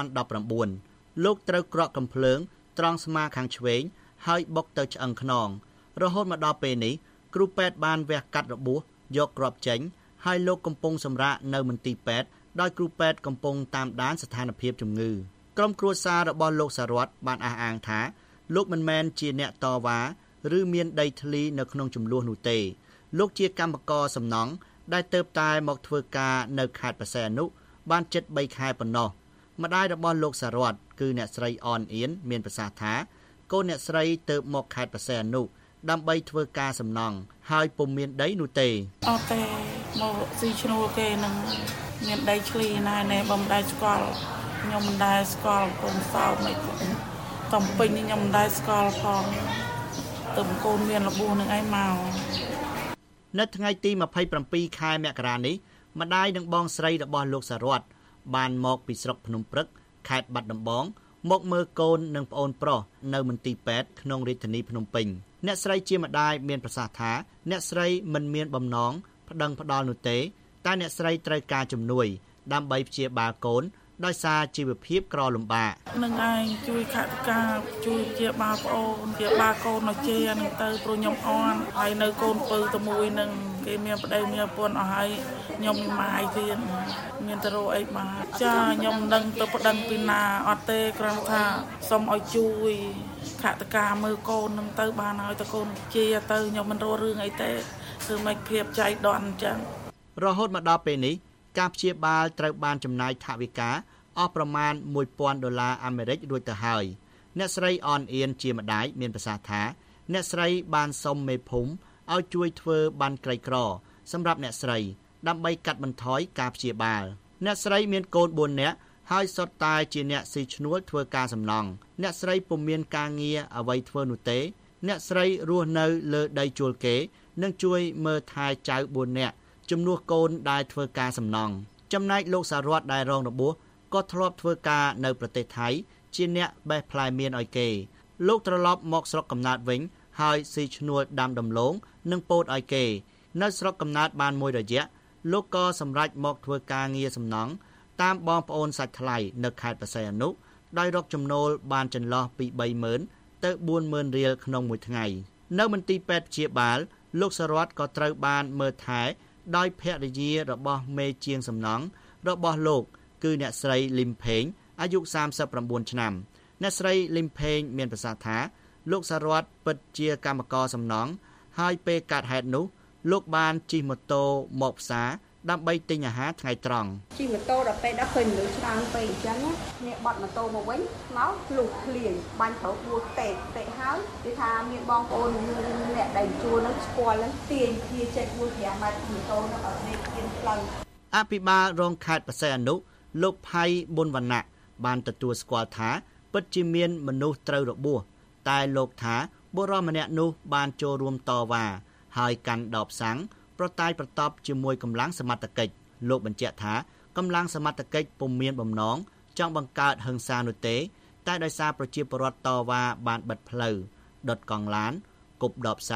2019លោកត្រូវក្រក់កាំភ្លើងត្រង់ស្មាខាងឆ្វេងហើយបុកទៅឆ្អឹងខ្នងរហូតមកដល់ពេលនេះគ្រូពេទ្យបានវះកាត់របួសយកគ្រាប់ចេញហើយលោកកំពុងសម្រាកនៅមន្ទីរពេទ្យដោយគ្រូពេទ្យកំពុងតាមដានស្ថានភាពជំងឺក្រុមគ្រួសាររបស់លោកសារ៉ាត់បានអះអាងថាលោកមិនមែនជាអ្នកតវ៉ាឬមានដីធ្លីនៅក្នុងចំនួននោះទេលោកជាកម្មករសំណង់ដែលទៅតែមកធ្វើការនៅខេត្តព្រះសីហនុបានជិត3ខែប៉ុណ្ណោះម្ដាយរបស់លោកសារ៉ាត់គឺអ្នកស្រីអនអៀនមានប្រសាសន៍ថាកូនអ្នកស្រីទៅមកខេត្តព្រះសីហនុដើម្បីធ្វើការសំណង់ហើយពុំមានដីនោះទេអត់ទេមកស៊ីឈ្នួលគេនឹងមានដីឆ្លីណែបំដៃស្គាល់ខ្ញុំមិនដែរស្គាល់កូនសោមិនកំពេញខ្ញុំមិនដែរស្គាល់ផងទៅកូនមានរបួសនឹងឯងមកនៅថ្ងៃទី27ខែមករានេះម្ដាយនិងបងស្រីរបស់លោកសារ៉ាត់បានមកពីស្រុកភ្នំព្រឹកខេត្តបាត់ដំបងមកមើលកូននិងប្អូនប្រុសនៅមន្ទីរពេទ្យក្នុងរាជធានីភ្នំពេញអ្នកស្រីជាម្ដាយមានប្រសាសន៍ថាអ្នកស្រីមិនមានបំណងប្តឹងផ្ដាល់នោះទេតែអ្នកស្រីត្រូវការជំនួយដើម្បីព្យាបាលកូនដោយសារជីវភាពក្រលំបាកនឹងឯងជួយខតិកាជួយព្យាបាលប្អូនព្យាបាលកូននៅជានឹងទៅព្រោះខ្ញុំអន់ហើយនៅកូនពៅទៅមួយនឹងគេមានប្តីមានប្រពន្ធអស់ហើយខ្ញុំមានម៉ាយទៀតមានទៅរកអីបាទចាខ្ញុំដឹងទៅប្តឹងពីណាអត់ទេគ្រាន់ថាសុំឲ្យជួយខតិកាមើលកូននឹងទៅបានហើយតើកូនជាទៅខ្ញុំមិនរករឿងអីទេគឺមិនភាពចៃដន្យអញ្ចឹងរហូតមកដល់ពេលនេះការព្យាបាលត្រូវបានចំណាយថវិកាអស់ប្រមាណ$1000អាមេរិករួចទៅហើយអ្នកស្រីអនអៀនជាម្ដាយមានប្រសាសន៍ថាអ្នកស្រីបានសុំមេភូមិឲ្យជួយធ្វើបានក្រីក្រសម្រាប់អ្នកស្រីដើម្បីកាត់បន្ថយការព្យាបាលអ្នកស្រីមានកូន4នាក់ហើយសុទ្ធតែជាអ្នកស៊ីឈ្នួលធ្វើការសំណង់អ្នកស្រីពុំមានការងារអ្វីធ្វើនោះទេអ្នកស្រីរស់នៅលើដីជួលគេនិងជួយមើលថែចៅ4នាក់ជំនួសកូនដែលធ្វើការសំណង់ចំណែកលោកសារ៉ាត់ដែលរងរបួសក៏ធ្លាប់ធ្វើការនៅប្រទេសថៃជាអ្នកបេះផ្លែមៀនឲ្យគេលោកត្រឡប់មកស្រុកកំណើតវិញហើយស៊ីឈ្នួលដាំដំឡូងនិងពោតឲ្យគេនៅស្រុកកំណើតបានមួយរយៈលោកក៏សម្រេចមកធ្វើការងារសំណង់តាមបងប្អូនសាច់ថ្លៃនៅខេត្តព្រះសីហនុដោយរកចំណូលបានចន្លោះពី30000ទៅ40000រៀលក្នុងមួយថ្ងៃនៅមន្ទីរពេទ្យព្យាបាលលោកសារ៉ាត់ក៏ត្រូវបានមើលថែដោយភរិយារបស់មេជាងសំណង់របស់លោកគឺអ្នកស្រីលឹមផេងអាយុ39ឆ្នាំអ្នកស្រីលឹមផេងមានប្រសាសន៍ថាលោកសារ៉ាត់ពិតជាកម្មករសំណង់ហើយពេលកើតហេតុនោះលោកបានជិះម៉ូតូមកផ្សារដើម្បីទិញអាហារថ្ងៃត្រង់ជិះម៉ូតូដល់ពេលដល់ឃើញមនុស្សច្រើនពេកអញ្ចឹងនេះបាត់ម៉ូតូមកវិញមកលុះឃ្លៀងបាញ់ត្រូវបួសតេហើយគេថាមានបងប្អូនអ្នកដែលជួលនឹងស្គាល់នឹងទាញគ្នាចេញ1-5ម៉ែត្រម៉ូតូនឹងអត់នេះគៀនផ្លូវអភិបាលរងខេត្តព្រះសីហនុលោកផៃប៊ុនវណ្ណៈបានទទួលស្គាល់ថាពិតជាមានមនុស្សត្រូវរបួសតែលោកថាបុរសម្នាក់នោះបានចូលរួមតវ៉ាហើយកាន់ដបសាំងប្រតាយប្រតបជាមួយកម្លាំងសមត្ថកិច្ចលោកបញ្ជាក់ថាកម្លាំងសមត្ថកិច្ចពុំមានបំណងចង់បង្កើតហិង្សានោះទេតែដោយសារប្រជាពលរដ្ឋតវ៉ាបានបិទផ្លូវដុតកង់ឡានគប់ដបសាំង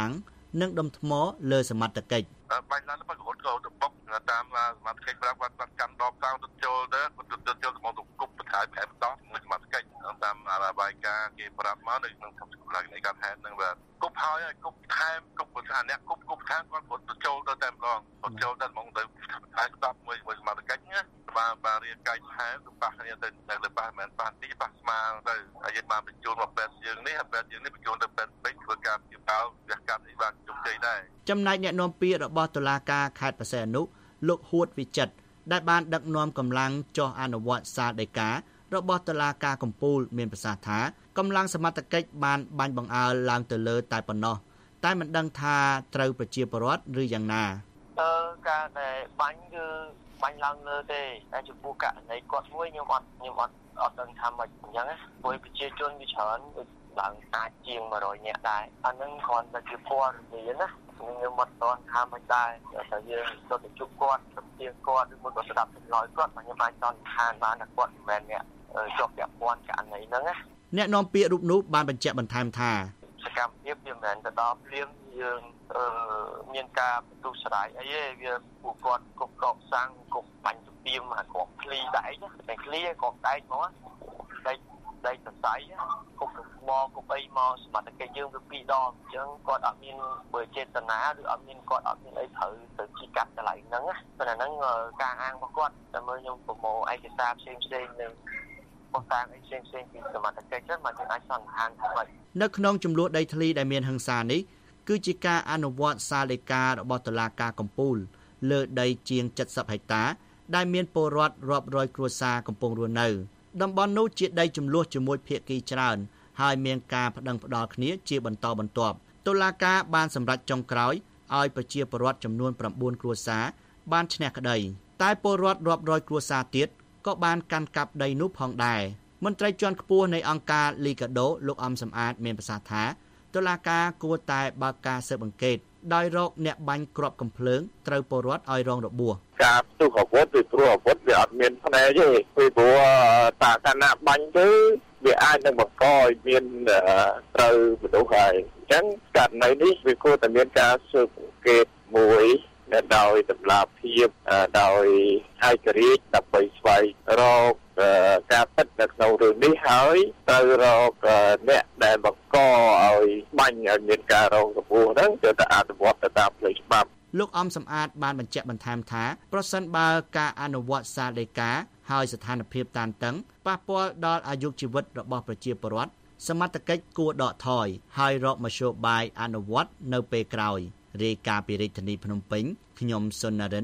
និងដុំថ្មលើសមត្ថកិច្ចបាញ់ឡើងទៅរត់ក៏ទៅបុកតាមសមត្ថកិច្ចប្រាប់គាត់កាន់ដបតោទៅចូលទៅគាត់ចូលទៅមកទៅគប់បថៃប្រែបន្តមួយសមត្ថកិច្ចតាមបាយការគេប្រាប់មកនៅក្នុងកម្លាំងនៃការថែនឹងបាទគប់ហើយគប់ថែមគប់ថាអ្នកគប់ថែមគាត់រត់ទៅចូលទៅតែម្ដងគាត់ចូលទៅហ្មងទៅហើយស្ដាប់មួយសមត្ថកិច្ចណាបាទរៀបកាយថែមទៅប៉ះគ្នាទៅប៉ះមិនប៉ះទីប៉ះស្មាទៅហើយយើងបានបញ្ជូនមកពេទ្យយើងនេះបញ្ជូនទៅពេទ្យពេញធ្វើការព្យាបាលវះកាត់នេះបានជោគជ័យដែរចំណែកអ្នកនាំពាក្យរបស់តុលាការខេត្តបរសៃអនុលោកហួតវិចិត្រដែលបានដឹកនាំកម្លាំងចុះអនុវត្តសាលដីការបស់តុលាការកំពូលមានប្រសាសន៍ថាកម្លាំងសមត្ថកិច្ចបានបាញ់បង្អើលឡើងទៅលើតែប៉ុណ្ណោះតែមិនដឹងថាត្រូវប្រជាពលរដ្ឋឬយ៉ាងណាការដែលបាញ់គឺបាញ់ឡើងលើទេតែចំពោះករណីគាត់មួយខ្ញុំអត់ដឹងថាម៉េចអញ្ចឹងណាព្រោះប្រជាជនវាច្រើនឡើងអាចជាង100នាក់ដែរអានឹងគ្រាន់តែជាព័ត៌មានណាខ្ញុំមិនទាន់ថាមិនដែរតែយើងទៅជួបគាត់ទៅទៀងគាត់ឬមួយក៏ស្ដាប់ចម្លើយគាត់ខ្ញុំអាចសន្និដ្ឋានបានថាគាត់មិនមែនអ្នកជាប់ពាក់ព័ន្ធករណីហ្នឹងណាអ្នកនាំពាក្យរូបនោះបានបញ្ជាក់បន្ថែមថាសកម្មភាពវាមិនមែនទៅដល់ភ្លាមយើងមានការបន្ទុះស្រ័យអីទេវាពួកគាត់គប់កោកសាំងគប់បាញ់ពីមអាគាត់ឃ្លីដែកតែឃ្លីគាត់ដែកមកដែកសរសៃគប់មកគប់អីមកសមត្ថកិច្ចយើងវា2ដងអញ្ចឹងគាត់អត់មានបើចេតនាឬអត់មានគាត់អត់មានអីត្រូវទៅជីកាត់កន្លែងហ្នឹងណាប៉ុន្តែហ្នឹងការអាងរបស់គាត់តែមើលខ្ញុំប្រមូលឯកសារផ្សេងនឹងប៉ុន្តែអីផ្សេងពីសមត្ថកិច្ចហ្នឹងមកយើងអាចសន្និដ្ឋានថាម៉េចនៅក្នុងចំនួនដីធ្លីដែលមានហិង្សានេះគឺជាការអនុវត្តសាលដីការបស់តុលាការកំពូលលើដីជាង70ហិកតាដែលមានពលរដ្ឋរាប់រយគ្រួសារកំពុងរស់នៅតំបន់នោះជាដីចំនួនជាមួយភាគីច្រើនហើយមានការប្តឹងផ្តល់គ្នាជាបន្តបន្ទាប់តុលាការបានសម្រេចចុងក្រោយឲ្យប្រជាពលរដ្ឋចំនួន9គ្រួសារបានឈ្នះក្តីតែពលរដ្ឋរាប់រយគ្រួសារទៀតក៏បានកាន់កាប់ដីនោះផងដែរមន្ត្រីជាន់ខ្ពស់នៃអង្គការលីកាដូលោកអំសំអាតមានប្រសាសន៍ថាតុលាការគួរតែបើកការស៊ើបអង្កេតដោយរកអ្នកបាញ់គ្រាប់កំភ្លើងត្រូវពលរដ្ឋឲ្យរងរបួសការផ្ទុះអាវុធពីព្រោះអាវុធវាអត់មានផ្នែកទេពីព្រោះតាកាណាបាញ់ទៅវាអាចនឹងបង្កឲ្យមានត្រូវមនុស្សហើយអញ្ចឹងករណីនេះវាគួរតែមានការស៊ើបអង្កេតមួយដោយតម្លាភាពដោយឯករាជ្យដើម្បីស្វែងរកការពិតនៅក្នុងរឿងនេះហើយត្រូវរកអ្នកដែលបង្កឲ្យបាញ់ឲ្យមានការរងរបួសហ្នឹងទៅអនុវត្តទៅតាមផ្លូវច្បាប់លោកអំសំអាតបានបញ្ជាក់បន្ថែមថាប្រសិនបើការអនុវត្តសាលដីកាហើយស្ថានភាពតានតឹងប៉ះពាល់ដល់អាយុជីវិតរបស់ប្រជាពលរដ្ឋសមត្ថកិច្ចគួរដកថយហើយរកមធ្យោបាយអនុវត្តនៅពេលក្រោយរាយការណ៍ពីរាជធានីភ្នំពេញខ្ញុំសុននរិន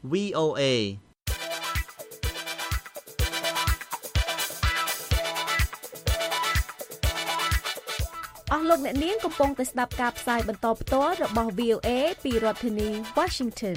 VOA អស់លោកអ្នកនាងកំពុងតែស្ដាប់ការផ្សាយបន្តផ្ទាល់របស់ VOA ពីរដ្ឋធានី Washington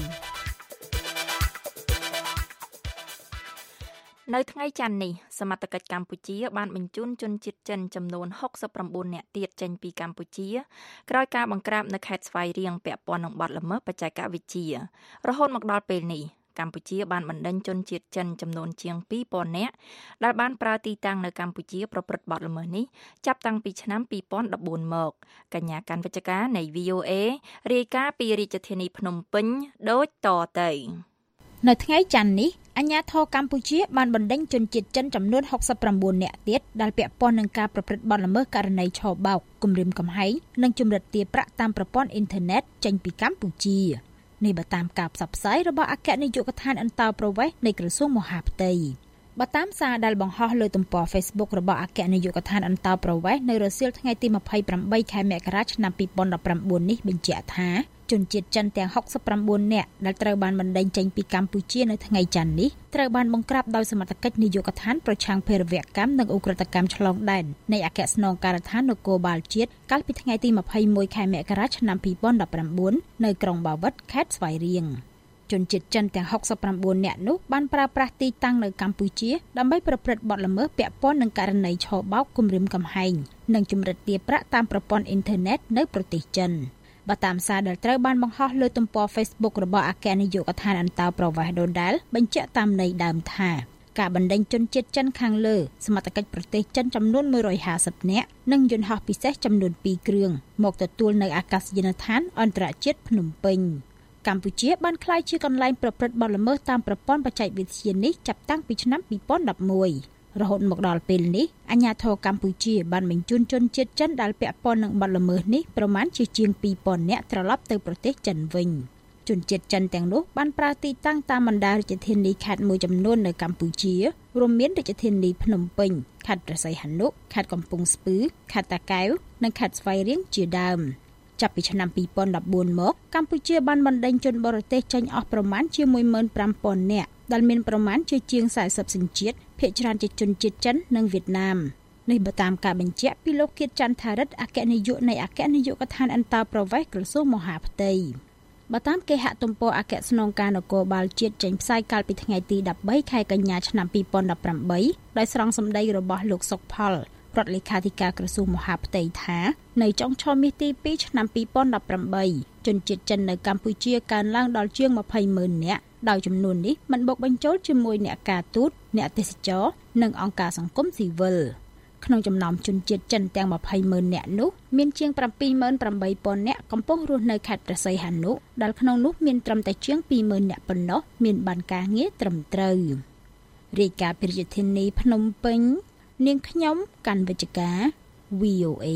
នៅថ្ងៃច័ន្ទនេះសមត្ថកិច្ចកម្ពុជាបានបញ្ជូនជនជាតិចិនចំនួន69នាក់ទៀតចេញពីកម្ពុជាក្រោយការបង្ក្រាបនៅខេត្តស្វាយរៀងពាក់ព័ន្ធនឹងបទល្មើសបច្ចេកវិទ្យារហូតមកដល់ពេលនេះកម្ពុជាបានបណ្ដេញជនជាតិចិនចំនួនជាង 2000 នាក់ដែលបានប្រើទីតាំងនៅកម្ពុជាប្រព្រឹត្តបទល្មើសនេះចាប់តាំងពីឆ្នាំ 2014 មកកញ្ញាកាន់វិជ្ជការនៃ VOA រាយការណ៍ពីរាជធានីភ្នំពេញដូចតទៅនៅថ្ងៃច័ន្ទនេះអាជ្ញាធរកម្ពុជាបានបណ្ដេញជនជាតិចិនចំនួន69នាក់ទៀតដែលពាក់ព័ន្ធនឹងការប្រព្រឹត្តបទល្មើសករណីឆបោកគំរាមកំហែងនិងជំរិតទារប្រាក់តាមប្រព័ន្ធអ៊ីនធឺណិតចេញពីកម្ពុជានេះបើតាមការផ្សព្វផ្សាយរបស់អគ្គនាយកដ្ឋានអន្តរប្រវេសន៍នៃក្រសួងមហាផ្ទៃបើតាមសារដែលបង្ហោះលើទំព័រ Facebook របស់អគ្គនាយកដ្ឋានអន្តរប្រវេសន៍នៅរសៀលថ្ងៃទី28ខែមករាឆ្នាំ2019នេះបញ្ជាក់ថាជនជាតិចិនទាំង69នាក់ដែលត្រូវបានបណ្ដេញចេញពីកម្ពុជានៅថ្ងៃច័ន្ទនេះត្រូវបានបង្ក្រាបដោយសមត្ថកិច្ចនាយកដ្ឋានប្រឆាំងភេរវកម្មនិងឧក្រិដ្ឋកម្មឆ្លងដែននៃអគ្គស្នងការដ្ឋាននគរបាលជាតិកាលពីថ្ងៃទី21ខែមករាឆ្នាំ2019នៅក្រុងបាវិតខេត្តស្វាយរៀងជនជាតិចិនទាំង69នាក់នោះបានប្រើប្រាស់ទីតាំងនៅកម្ពុជាដើម្បីប្រព្រឹត្តបទល្មើសពាក់ព័ន្ធនឹងករណីឆបោកគំរាមកំហែងនិងជំរិតទារប្រាក់តាមប្រព័ន្ធអ៊ីនធឺណិតនៅប្រទេសចិនបើតាមសារដែលត្រូវបានបង្ហោះលើទំព័រ Facebook របស់អគ្គនាយកដ្ឋានអន្តរប្រវេសន៍ដូដាល់បញ្ជាក់តាមន័យដើមថាការបណ្ដេញជនជាតិចិនខាងលើសមត្ថកិច្ចប្រទេសចិនចំនួន150នាក់និងយន្តហោះពិសេសចំនួន2គ្រឿងមកទទួលនៅអាកាសយានដ្ឋានអន្តរជាតិភ្នំពេញកម្ពុជាបានក្លាយជាកន្លែងប្រព្រឹត្តបទល្មើសតាមប្រព័ន្ធបច្ចេកវិទ្យានេះចាប់តាំងពីឆ្នាំ2011រហូតមកដល់ពេលនេះអាជ្ញាធរកម្ពុជាបានបញ្ជូនជនជាតិចិនដែលពាក់ព័ន្ធនឹងបទល្មើសនេះប្រមាណជាជាង 2000 នាក់ត្រឡប់ទៅប្រទេសចិនវិញជនជាតិចិនទាំងនោះបានប្រើទីតាំងតាមបណ្ដារាជធានីខេត្តមួយចំនួននៅកម្ពុជារួមមានរាជធានីភ្នំពេញខេត្តព្រះសីហនុខេត្តកំពង់ស្ពឺខេត្តតាកែវនិងខេត្តស្វាយរៀងជាដើមចាប់ពីឆ្នាំ2014មកកម្ពុជាបានបណ្ដេញជនបរទេសចេញអស់ប្រមាណជា 15,000 នាក់ដែលមានប្រមាណជាជាង40សញ្ជាតិភាគច្រើនជាជនជាតិចិននិងវៀតណាមនេះបើតាមការបញ្ជាក់ពីលោកគៀតច័ន្ទថារិទ្ធអគ្គនាយកនៃអគ្គនាយកដ្ឋានអន្តរប្រវេសន៍ក្រសួងមហាផ្ទៃបើតាមគេហទំព័រអគ្គស្នងការនគរបាលជាតិចេញផ្សាយកាលពីថ្ងៃទី13ខែកញ្ញាឆ្នាំ2018ដោយស្រង់សម្ដីរបស់លោកសុកផលរដ្ឋលេខាធិការក្រសួងមហាផ្ទៃថានៅចុងឆមាសទី2ឆ្នាំ2018ជនជាតិចិននៅកម្ពុជាកើនឡើងដល់ជាង 20,000 នាក់ដោយចំនួននេះមិនបូកបញ្ចូលជាមួយអ្នកការទូតអ្នកទេសចរនិងអង្គការសង្គមស៊ីវិលក្នុងចំណោមជនជាតិចិនទាំង 20,000 នាក់នោះមានជាង 78,000 នាក់កំពុងរស់នៅខេត្តព្រះសីហនុដែលក្នុងនោះមានត្រឹមតែជាង 20,000 នាក់ប៉ុណ្ណោះមានបានការងារត្រឹមត្រូវរាយការណ៍ពីរាជធានីភ្នំពេញនាងខ្ញុំកាន់វិជ្ជការ VOA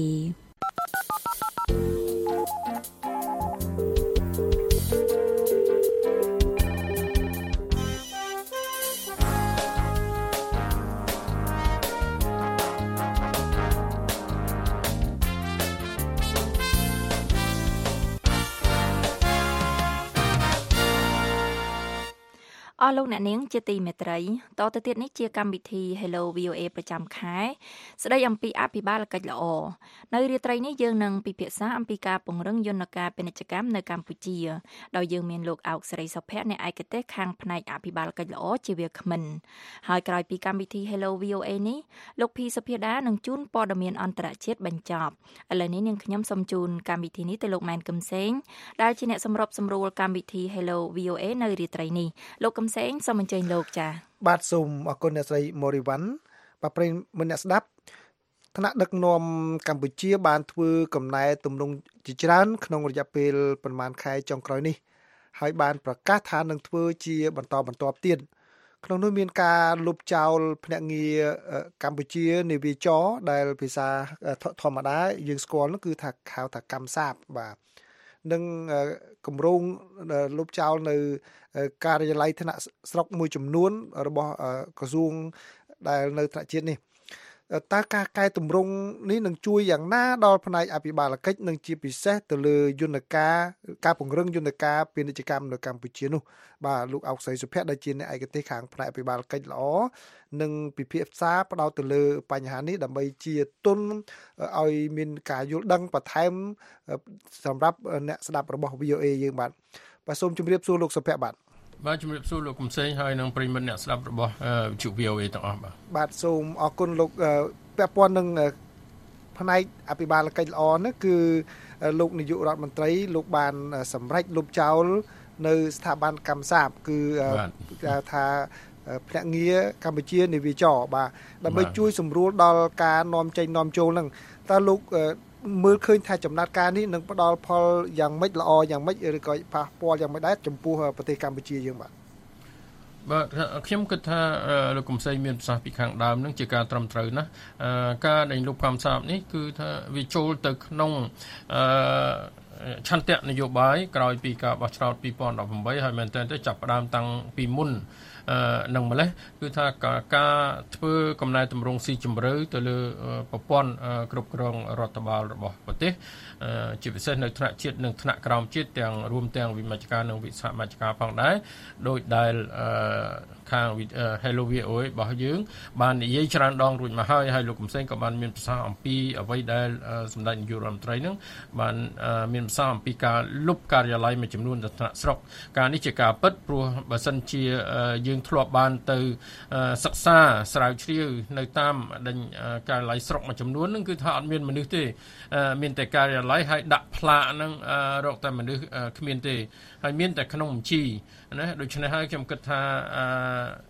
អស់លោកអ្នកនាងជាទីមេត្រីតទៅទៀតនេះជាកម្មវិធី Hello VOA ប្រចាំខែស្ដីអំពីអភិបាលកិច្ចល្អនៅរាត្រីនេះយើងនឹងពិភាក្សាអំពីការពង្រឹងយន្តការពាណិជ្ជកម្មនៅកម្ពុជាដោយយើងមានលោកអោកសេរីសុភ័ក្រអ្នកឯកទេសខាងផ្នែកអភិបាលកិច្ចល្អជាវាគ្មិនហើយក្រោយពីកម្មវិធី Hello VOA នេះលោកភីសុភាដានឹងជូនព័ត៌មានអន្តរជាតិបញ្ចប់ឥឡូវនេះនាងខ្ញុំសូមជូនកម្មវិធីនេះទៅលោកម៉ែនកឹមសេងដែលជាអ្នកសម្របសម្រួលកម្មវិធី Hello VOA នៅរាត្រីនេះលោកកឹមសេងសូមអញ្ជើញលោកចា៎បាទសូមអរគុណអ្នកស្រីម៉ូរីវ៉ាន់បាទប្រិយមិត្តអ្នកស្ដាប់ថ្នាក់ដឹកនាំកម្ពុជាបានធ្វើកំណែទម្រង់ជាច្រើនក្នុងរយៈពេលប្រមាណខែចុងក្រោយនេះហើយបានប្រកាសថានឹងធ្វើជាបន្តបន្ទាប់ទៀតក្នុងនោះមានការលុបចោលភ្នាក់ងារកម្ពុជានាវាចរដែលភាសាធម្មតាយើងស្គាល់នោះគឺថាហៅថាកម្មសាបបាទនឹងគម្រោងលុបចោលនៅការិយាល័យថ្នាក់ស្រុកមួយចំនួនរបស់ក្រសួងដែលនៅថ្នាក់ជាតិនេះតើការកែតម្រង់នេះនឹងជួយយ៉ាងណាដល់ផ្នែកអភិបាលកិច្ចនិងជាពិសេសទៅលើយន្តការពង្រឹងយន្តការពាណិជ្ជកម្មនៅកម្ពុជានោះបាទលោកអោកសីសុភ័ក្រដែលជាអ្នកឯកទេសខាងផ្នែកអភិបាលកិច្ចល្អនឹងពិភាក្សាផ្ដោតទៅលើបញ្ហានេះដើម្បីជាទុនឲ្យមានការយល់ដឹងបន្ថែមសម្រាប់អ្នកស្ដាប់របស់ VOA យើងបាទសូមជម្រាបសួរលោកសុភ័ក្របាទជំរាបសួរលោកកំសែងហើយនិងប្រិយមិត្តអ្នកស្ដាប់របស់វិទ្យុ VOA ទាំងអស់បាទសូមអរគុណលោកពាក់ព័ន្ធនឹងផ្នែកអភិបាលកិច្ចល្អនេះគឺលោកនាយករដ្ឋមន្ត្រីលោកបានសម្រេចលុបចោលនៅស្ថាប័នកម្មសាបគឺថាភ្នាក់ងារកម្ពុជានាវាចរបាទដើម្បីជួយសម្រួលដល់ការនាំចេញនាំចូលហ្នឹងតើលោកមើលឃើញថាចំណាត់ការនេះនឹងផ្ដល់ផលយ៉ាងម៉េចល្អយ៉ាងម៉េចឬក៏ប៉ះពាល់យ៉ាងម៉េចដែរចំពោះប្រទេសកម្ពុជាយើងបាទខ្ញុំគិតថាលោកកំសែងមានប្រសាសន៍ពីខាងដើមនឹងជាការត្រឹមត្រូវណាស់ការដែលលោកកម្មសាបនេះគឺថាវាចូលទៅក្នុងឆន្ទៈនយោបាយក្រោយពីការបោះឆ្នោត2018ហើយមែនតើចាប់ផ្ដើមតាំងពីមុននឹងម្លេះគឺថាការធ្វើកំណែតម្រង់ស៊ីជម្រៅទៅលើប្រព័ន្ធគ្រប់គ្រងរដ្ឋបាលរបស់ប្រទេសជាពិសេសនៅថ្នាក់ជាតិនិងថ្នាក់ក្រោមជាតិទាំងរួមទាំងវិមជ្ឈការនិងវិសាមជ្ឈការផងដែរដោយដែលខាង Hello VOA របស់យើងបាននិយាយច្រើនដងរួចមកហើយលោកកំសែងក៏បានមានប្រសាសន៍អំពីអ្វីដែលសម្ដេចនាយករដ្ឋមន្ត្រីនឹងបានមានប្រសាសន៍អំពីការលុបការិយាល័យមួយចំនួននៅថ្នាក់ស្រុកការនេះជាការពិតព្រោះបើសិនជាយើងធ្លាប់បានទៅសិក្សាស្រាវជ្រាវនៅតាមការិយាល័យស្រុកមួយចំនួននឹងគឺថាអត់មានមនុស្សទេមានតែការិយាល័យហើយដាក់ផ្លាកនឹងរកតែមនុស្សគ្មានទេហើយមានតែក្នុងបញ្ជីណាដូច្នេះហើយខ្ញុំគិតថា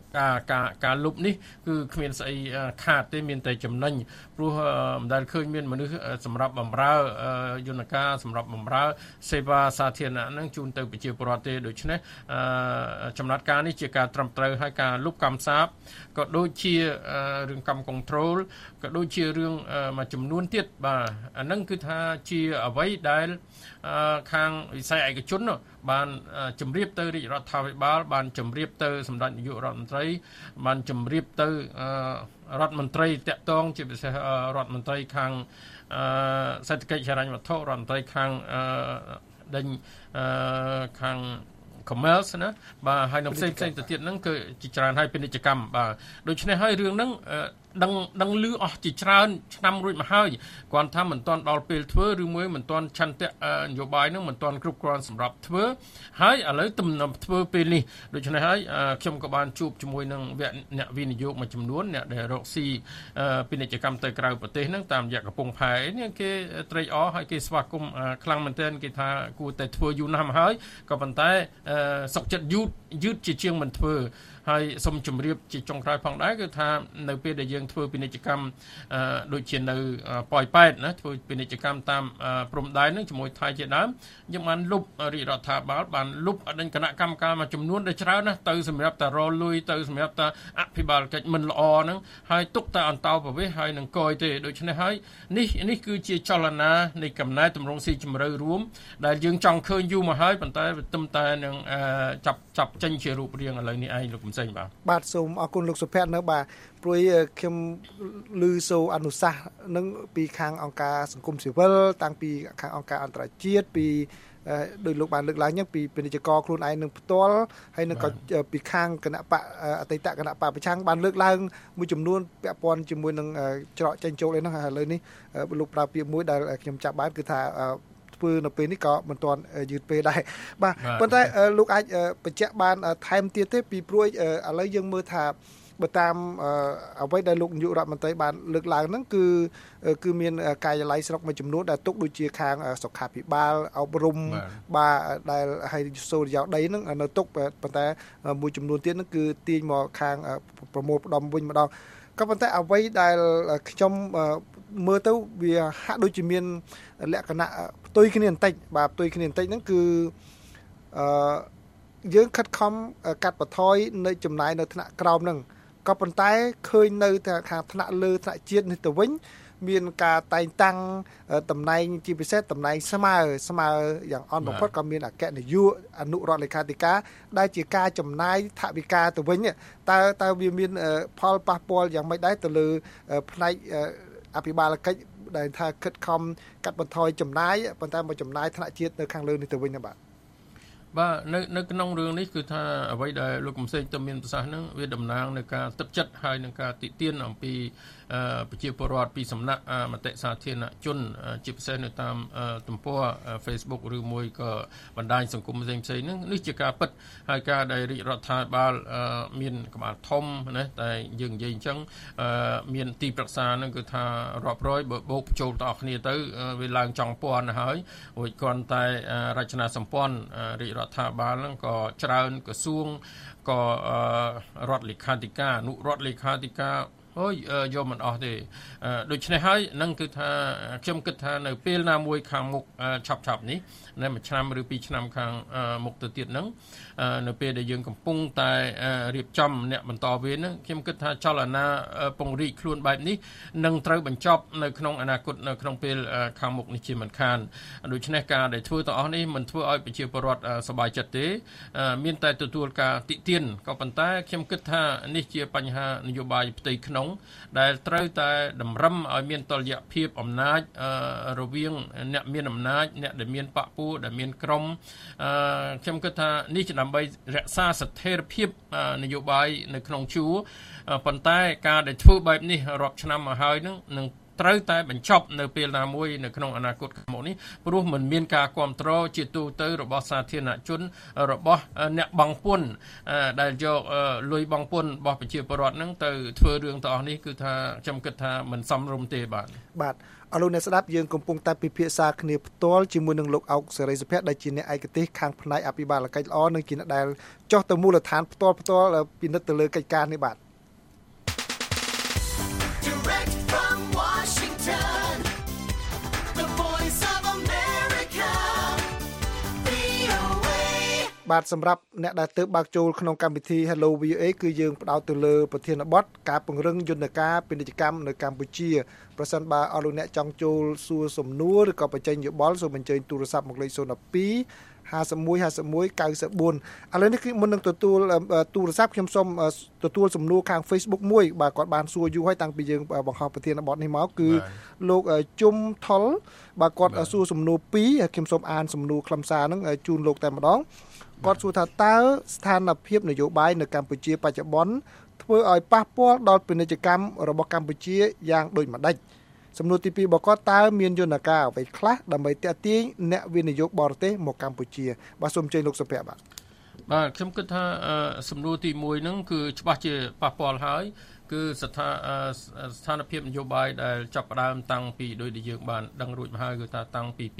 ការលុបនេះគឺគ្មានស្អីខាតទេមានតែចំណេញព្រោះមិនដែលឃើញមានមនុស្សសម្រាប់បម្រើយន្តការសម្រាប់បម្រើសេវាសាធារណៈនឹងជូនទៅប្រជាពលរដ្ឋទេដូច្នេះចំណាត់ការនេះជាការត្រឹមត្រូវហើយការលុបកម្មសាបក៏ដូចជារឿងកម្ម control ក៏ដូចជារឿងមួយចំនួនទៀតបាទអានឹងគឺថាជាអ្វីដែលខាងវិស័យឯកជនបានជម្រាបទៅរាជរដ្ឋាភិបាលបានជម្រាបទៅសម្ដេចនាយករដ្ឋមន្ត្រីបានជម្រាបទៅរដ្ឋមន្ត្រីតាក់ទងជាពិសេសរដ្ឋមន្ត្រីខាងសេដ្ឋកិច្ចហិរញ្ញវត្ថុរដ្ឋមន្ត្រីខាងខាងcommerce ណាបាទហើយនៅផ្សេងទៅទៀតហ្នឹងគឺជាច្រើនហើយពាណិជ្ជកម្មបាទដូច្នេះហើយរឿងហ្នឹងដឹងលឺអស់ជាច្រើនឆ្នាំរួចមកហើយគាត់ថាមិនទាន់ដល់ពេលធ្វើឬមួយមិនទាន់ឆន្ទៈនយោបាយហ្នឹងមិនទាន់គ្រប់គ្រាន់សម្រាប់ធ្វើហើយឥឡូវទំនំធ្វើពេលនេះដូច្នេះហើយខ្ញុំក៏បានជួបជាមួយនឹងអ្នកវិនិយោគមួយចំនួនអ្នកដែលរកស៊ីពាណិជ្ជកម្មទៅក្រៅប្រទេសហ្នឹងតាមរយៈកំពង់ផែនេះគេត្រេកអរហើយគេស្វាគមន៍ខ្លាំងមែនទែនគេថាគួរតែធ្វើយូរណាស់មកហើយក៏ប៉ុន្តែសុខចិត្តយឺតជាងមិនធ្វើហើយសូមជម្រាបជាចុងក្រោយផងដែរគឺថានៅពេលដែលយើងធ្វើពាណិជ្ជកម្មដូចជានៅប៉ោយប៉ែតណាធ្វើពាណិជ្ជកម្មតាមព្រំដែននឹងជាមួយថៃជាដើមយើងបានលុបរាជរដ្ឋាភិបាលបានលុបអតីតគណៈកម្មការមួយចំនួនដែលច្រើនណាស់ទៅសម្រាប់តែរលុយទៅសម្រាប់តែអភិបាលកិច្ចមិនល្អហ្នឹងហើយទុកតែអន្តោប្រវេសន៍ហើយនឹងកយទេដូច្នេះហើយនេះគឺជាចលនានៃកំណែតម្រង់ស៊ីជម្រៅរួមដែលយើងចង់ឃើញយូរមកហើយប៉ុន្តែទើបតែនឹងចាប់ចេញជារូបរាងឥឡូវនេះឯងលោកកំសែងបាទសូមអរគុណលោកសុភ័ក្រនៅបាទព្រួយខ្ញុំឮសូរអនុសាសន៍នឹងពីខាងអង្គការសង្គមស៊ីវិលតាំងពីខាងអង្គការអន្តរជាតិពីដោយលោកបានលើកឡើងយ៉ាងពីពាណិជ្ជករខ្លួនឯងនឹងផ្ទាល់ហើយនឹងក៏ពីខាងគណៈបកអតីតគណៈបកប្រឆាំងបានលើកឡើងមួយចំនួនពាក់ព័ន្ធជាមួយនឹងច្រកចេញចូលឯហ្នឹងហើយឥឡូវនេះលោកប្រើពាក្យមួយដែលខ្ញុំចាប់បានគឺថាធ្វើនៅពេលនេះក៏មិនទាន់យឺតពេកដែរបាទប៉ុន្តែលោកអាចបញ្ជាក់បានថែមទៀតទេពីព្រួយឥឡូវយើងមើលថាបើតាមអ្វីដែលលោកនាយករដ្ឋមន្ត្រីបានលើកឡើងហ្នឹងគឺមានការិយាល័យស្រុកមួយចំនួនដែលទុកដូចជាខាងសុខាភិបាលអប់រំបាទដែលឲ្យសូរិយោដីហ្នឹងនៅទុកប៉ុន្តែមួយចំនួនទៀតហ្នឹងគឺទាញមកខាងប្រមូលផ្ដុំវិញម្ដងក៏ប៉ុន្តែអ្វីដែលខ្ញុំមើលទៅវាហាក់ដូចជាមានលក្ខណៈផ្ទុយគ្នាបន្តិចបាទផ្ទុយគ្នាបន្តិចហ្នឹងគឺយើងខិតខំកាត់បន្ថយនៅចំណាយនៅថ្នាក់ក្រោមហ្នឹងក៏ប៉ុន្តែឃើញនៅខាងថ្នាក់លើថ្នាក់ជាតិនេះទៅវិញមានការតែងតាំងតំណែងជាពិសេសតំណែងស្មើយ៉ាងអន់បំផុតក៏មានអគ្គនាយកអនុរដ្ឋលេខាធិការដែលជាការចំណាយថវិកាទៅវិញតើវាមានផលប៉ះពាល់យ៉ាងម៉េចដែរទៅលើផ្នែកអភិបាលកិច្ចដែលថាខិតខំកាត់បន្ថយចំណាយប៉ុន្តែមកចំណាយថ្នាក់ជាតិនៅខាងលើនេះទៅវិញណាបាទនៅក្នុងរឿងនេះគឺថាអ្វីដែលលោកកំសែងទៅមានប្រសាសន៍ហ្នឹងវាតំណាងនៅការទឹកចិត្តហើយនឹងការតិទៀនអំពីប្រជាពលរដ្ឋពីសំណាក់មតិសាធារណជនជាពិសេសនៅតាមទំព័រ Facebook ឬមួយក៏បណ្ដាញសង្គមផ្សេងៗហ្នឹងនេះជាការពិតហើយការដែលរាជរដ្ឋាភិបាលមានក្បាលធំណាតែយើងនិយាយអញ្ចឹងមានទីប្រឹក្សាហ្នឹងគឺថារាប់រយបើបូកបញ្ចូលទាំងអស់គ្នាទៅវាឡើងចង់ពាន់ហើយរួចគ្រាន់តែរចនាសម្ព័ន្ធរាជរដ្ឋាភិបាលហ្នឹងក៏ច្រើនក្រសួងក៏រដ្ឋលេខាធិការអនុរដ្ឋលេខាធិការយកមិនអស់ទេដូច្នេះហើយនឹងគឺថាខ្ញុំគិតថានៅពេលណាមួយខាងមុខឆាប់នេះនៅមួយឆ្នាំឬ2ឆ្នាំខាងមុខទៅទៀតហ្នឹងនៅពេលដែលយើងកំពុងតែរៀបចំអ្នកបន្តវេនហ្នឹងខ្ញុំគិតថាចលនាពង្រីកខ្លួនបែបនេះនឹងត្រូវបញ្ចប់នៅក្នុងអនាគតនៅក្នុងពេលខាងមុខនេះជាមិនខានដូច្នេះការដែលធ្វើទាំងអស់នេះមិនធ្វើឲ្យប្រជាពលរដ្ឋសប្បាយចិត្តទេមានតែទទួលការតិទៀនក៏ប៉ុន្តែខ្ញុំគិតថានេះជាបញ្ហានយោបាយផ្ទៃក្នុងដែលត្រូវតែតម្រឹមឲ្យមានតុល្យភាពអំណាចរវាងអ្នកមានអំណាចអ្នកដែលមានបពុដែលមានក្រុមខ្ញុំគិតថានេះជាដើម្បីរក្សាស្ថិរភាពនយោបាយនៅក្នុងជួរប៉ុន្តែការដែលធ្វើបែបនេះរាប់ឆ្នាំមកហើយនឹងត្រូវតែបញ្ចប់នៅពេលណាមួយនៅក្នុងអនាគតខាងមុខនេះព្រោះมันមានការគ្រប់គ្រងជាទូទៅរបស់សាធារណជនរបស់អ្នកបង់ពន្ធដែលយកលុយបង់ពន្ធរបស់ប្រជាពលរដ្ឋហ្នឹងទៅធ្វើរឿងទាំងអស់នេះគឺថាខ្ញុំគិតថាមិនសមរម្យទេបាទអរលោកអ្នកស្ដាប់យើងកំពុងតែពិភាក្សាគ្នាផ្ទាល់ជាមួយនឹងលោកអោកសេរីសុភ័ក្រដែលជាអ្នកឯកទេសខាងផ្នែកអភិបាលកិច្ចល្អនិងជាអ្នកដែលចុះទៅមូលដ្ឋានផ្ទាល់ពិនិត្យទៅលើកិច្ចការនេះបាទបាទសម្រាប់អ្នកដែលទើបបើកចូលក្នុងកម្មវិធី Hello VOA គឺយើងផ្ដោតទៅលើប្រធានបទការពង្រឹងយន្តការពាណិជ្ជកម្មនៅកម្ពុជាប្រសិនបើអស់លោកអ្នកចង់ចូលសួរសំណួរឬក៏បញ្ចេញយោបល់សូមអញ្ជើញទូរស័ព្ទមកលេខ012 51 51 94ឥឡូវនេះគឺមុននឹងទទួលទូរស័ព្ទខ្ញុំសូមទទួលសំណួរខាង Facebook មួយបាទគាត់បានសួរយូរហើយតាំងពីយើងបង្ហោះប្រធានបទនេះមកគឺលោកជុំថុលបាទគាត់សួរសំណួរ2ខ្ញុំសូមអានសំណួរខ្លឹមសារហ្នឹងជូនលោកតែម្ដងគាត់សួរថាតើស្ថានភាពនយោបាយនៅកម្ពុជាបច្ចុប្បន្នធ្វើឲ្យប៉ះពាល់ដល់ពាណិជ្ជកម្មរបស់កម្ពុជាយ៉ាងដូចម្ដេចសំណួរទី2របស់គាត់តើមានយន្តការអ្វីខ្លះដើម្បីទាក់ទាញអ្នកវិនិយោគបរទេសមកកម្ពុជាបាទសូមអញ្ជើញលោកសុភ័ក្របាទខ្ញុំគិតថាសំណួរទី1ហ្នឹងគឺច្បាស់ជាប៉ះពាល់ហើយគឺស្ថានភាពនយោបាយដែលចាប់ផ្ដើមតាំងពីដោយដែលយើងបានដឹងរួចមកហើយគឺថាតាំងពី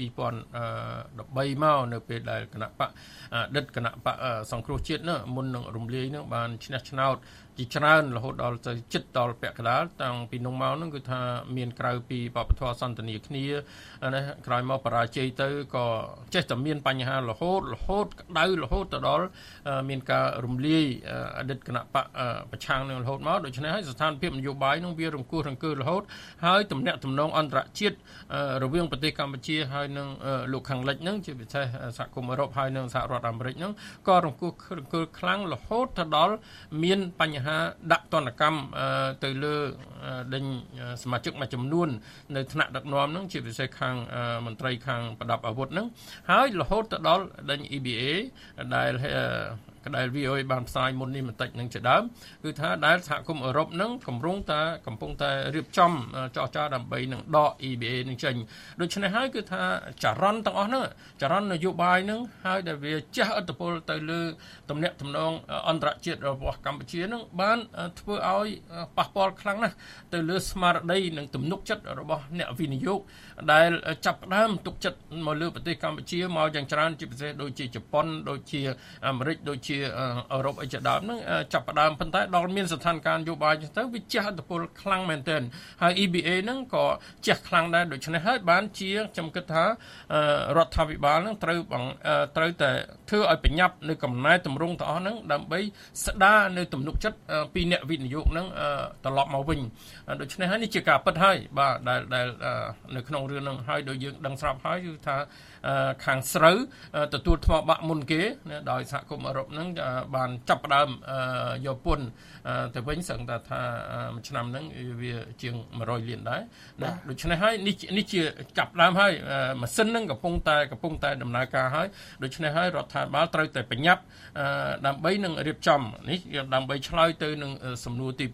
2013មកនៅពេលដែលគណៈបកអតីតគណៈបកសង្គ្រោះជាតិនោះមុននឹងរំលាយនោះបានឈ្នះឆ្នោតជាច្រើនរហូតដល់ទៅជិតដល់ពាក់កណ្ដាលតាំងពីនោះមកនោះគឺថាមានក្រៅពីបព្វធម៌សន្តានាគ្នាណាក្រោយមកបរាជ័យទៅក៏ចេះតែមានបញ្ហារហូតក្តៅរហូតទៅដល់មានការរំលាយអតីតគណៈបកប្រឆាំងនឹងរហូតមកដូច្នេះហើយស្ថានភាពនយោបាយនោះវារង្គោះរង្គើរហូតហើយទំនាក់ទំនងអន្តរជាតិរវាងប្រទេសកម្ពុជាហើយនឹងលោកខាងលិចហ្នឹងជាពិសេសសហគមន៍អឺរ៉ុបហើយនិងសហរដ្ឋអាមេរិកហ្នឹងក៏រង្គោះរង្គើខ្លាំងរហូតទៅដល់មានបញ្ហាដាក់ទណ្ឌកម្មទៅលើដេញសមាជិកមួយចំនួននៅថ្នាក់ដឹកនាំហ្នឹងជាពិសេសខាងមន្ត្រីខាងប្រដាប់អាវុធហ្នឹងហើយរហូតទៅដល់ដេញ EBA ដែល VOA បានផ្សាយមុននេះបន្តិចនឹងជាដើមគឺថាដែលសហគមន៍អឺរ៉ុបនឹងកំពុងតែរៀបចំចរចាដើម្បីនឹងដក EBA នឹងចេញដូច្នេះហើយគឺថាចរន្តទាំងអស់ហ្នឹងចរន្តនយោបាយហ្នឹងហើយដែលវាជះឥទ្ធិពលទៅលើទំនាក់ទំនងអន្តរជាតិរបស់កម្ពុជាហ្នឹងបានធ្វើឲ្យប៉ះពាល់ខ្លាំងណាស់ទៅលើស្មារតីនិងទំនុកចិត្តរបស់អ្នកវិនិយោគដែលចាប់ផ្ដើមទុកចិត្តមកលើប្រទេសកម្ពុជាមកយ៉ាងច្រើនជាពិសេសដូចជាជប៉ុនដូចជាអាមេរិកដូចជាអឺរ៉ុបអីជាដើមហ្នឹងចាប់ផ្ដើមប៉ុន្តែដល់មានស្ថានភាពនយោបាយទៅវាជះឥទ្ធិពលខ្លាំងមែនទែនហើយ EBA ហ្នឹងក៏ជះខ្លាំងដែរដូច្នេះហើយបានជាខ្ញុំគិតថារដ្ឋាភិបាលហ្នឹងត្រូវតែធ្វើឲ្យប្រញាប់នៅកំណែតម្រង់ទាំងអស់ហ្នឹងដើម្បីស្ដារនៅទំនុកចិត្តពីអ្នកវិនិយោគហ្នឹងត្រឡប់មកវិញដូច្នេះហើយនេះជាការពិតហើយបាទដែលនៅក្នុងរឿងហ្នឹងហើយដោយយើងដឹងស្រាប់ហើយគឺថាខាងស្រូវទទួលថ្មបាក់មុនគេដោយសហគមន៍អឺរ៉ុបហ្នឹងបានចាប់ផ្ដើមយកពន្ធទៅវិញសឹងតែថាមួយឆ្នាំហ្នឹងវាជាង100លានដែរណាដូច្នេះហើយនេះជាចាប់ផ្ដើមហើយម៉ាស៊ីនហ្នឹងកំពុងតែដំណើរការហើយដូច្នេះហើយរដ្ឋាភិបាលត្រូវតែប្រញាប់ដើម្បីនឹងរៀបចំនេះដើម្បីឆ្លើយទៅនឹងសំណួរទី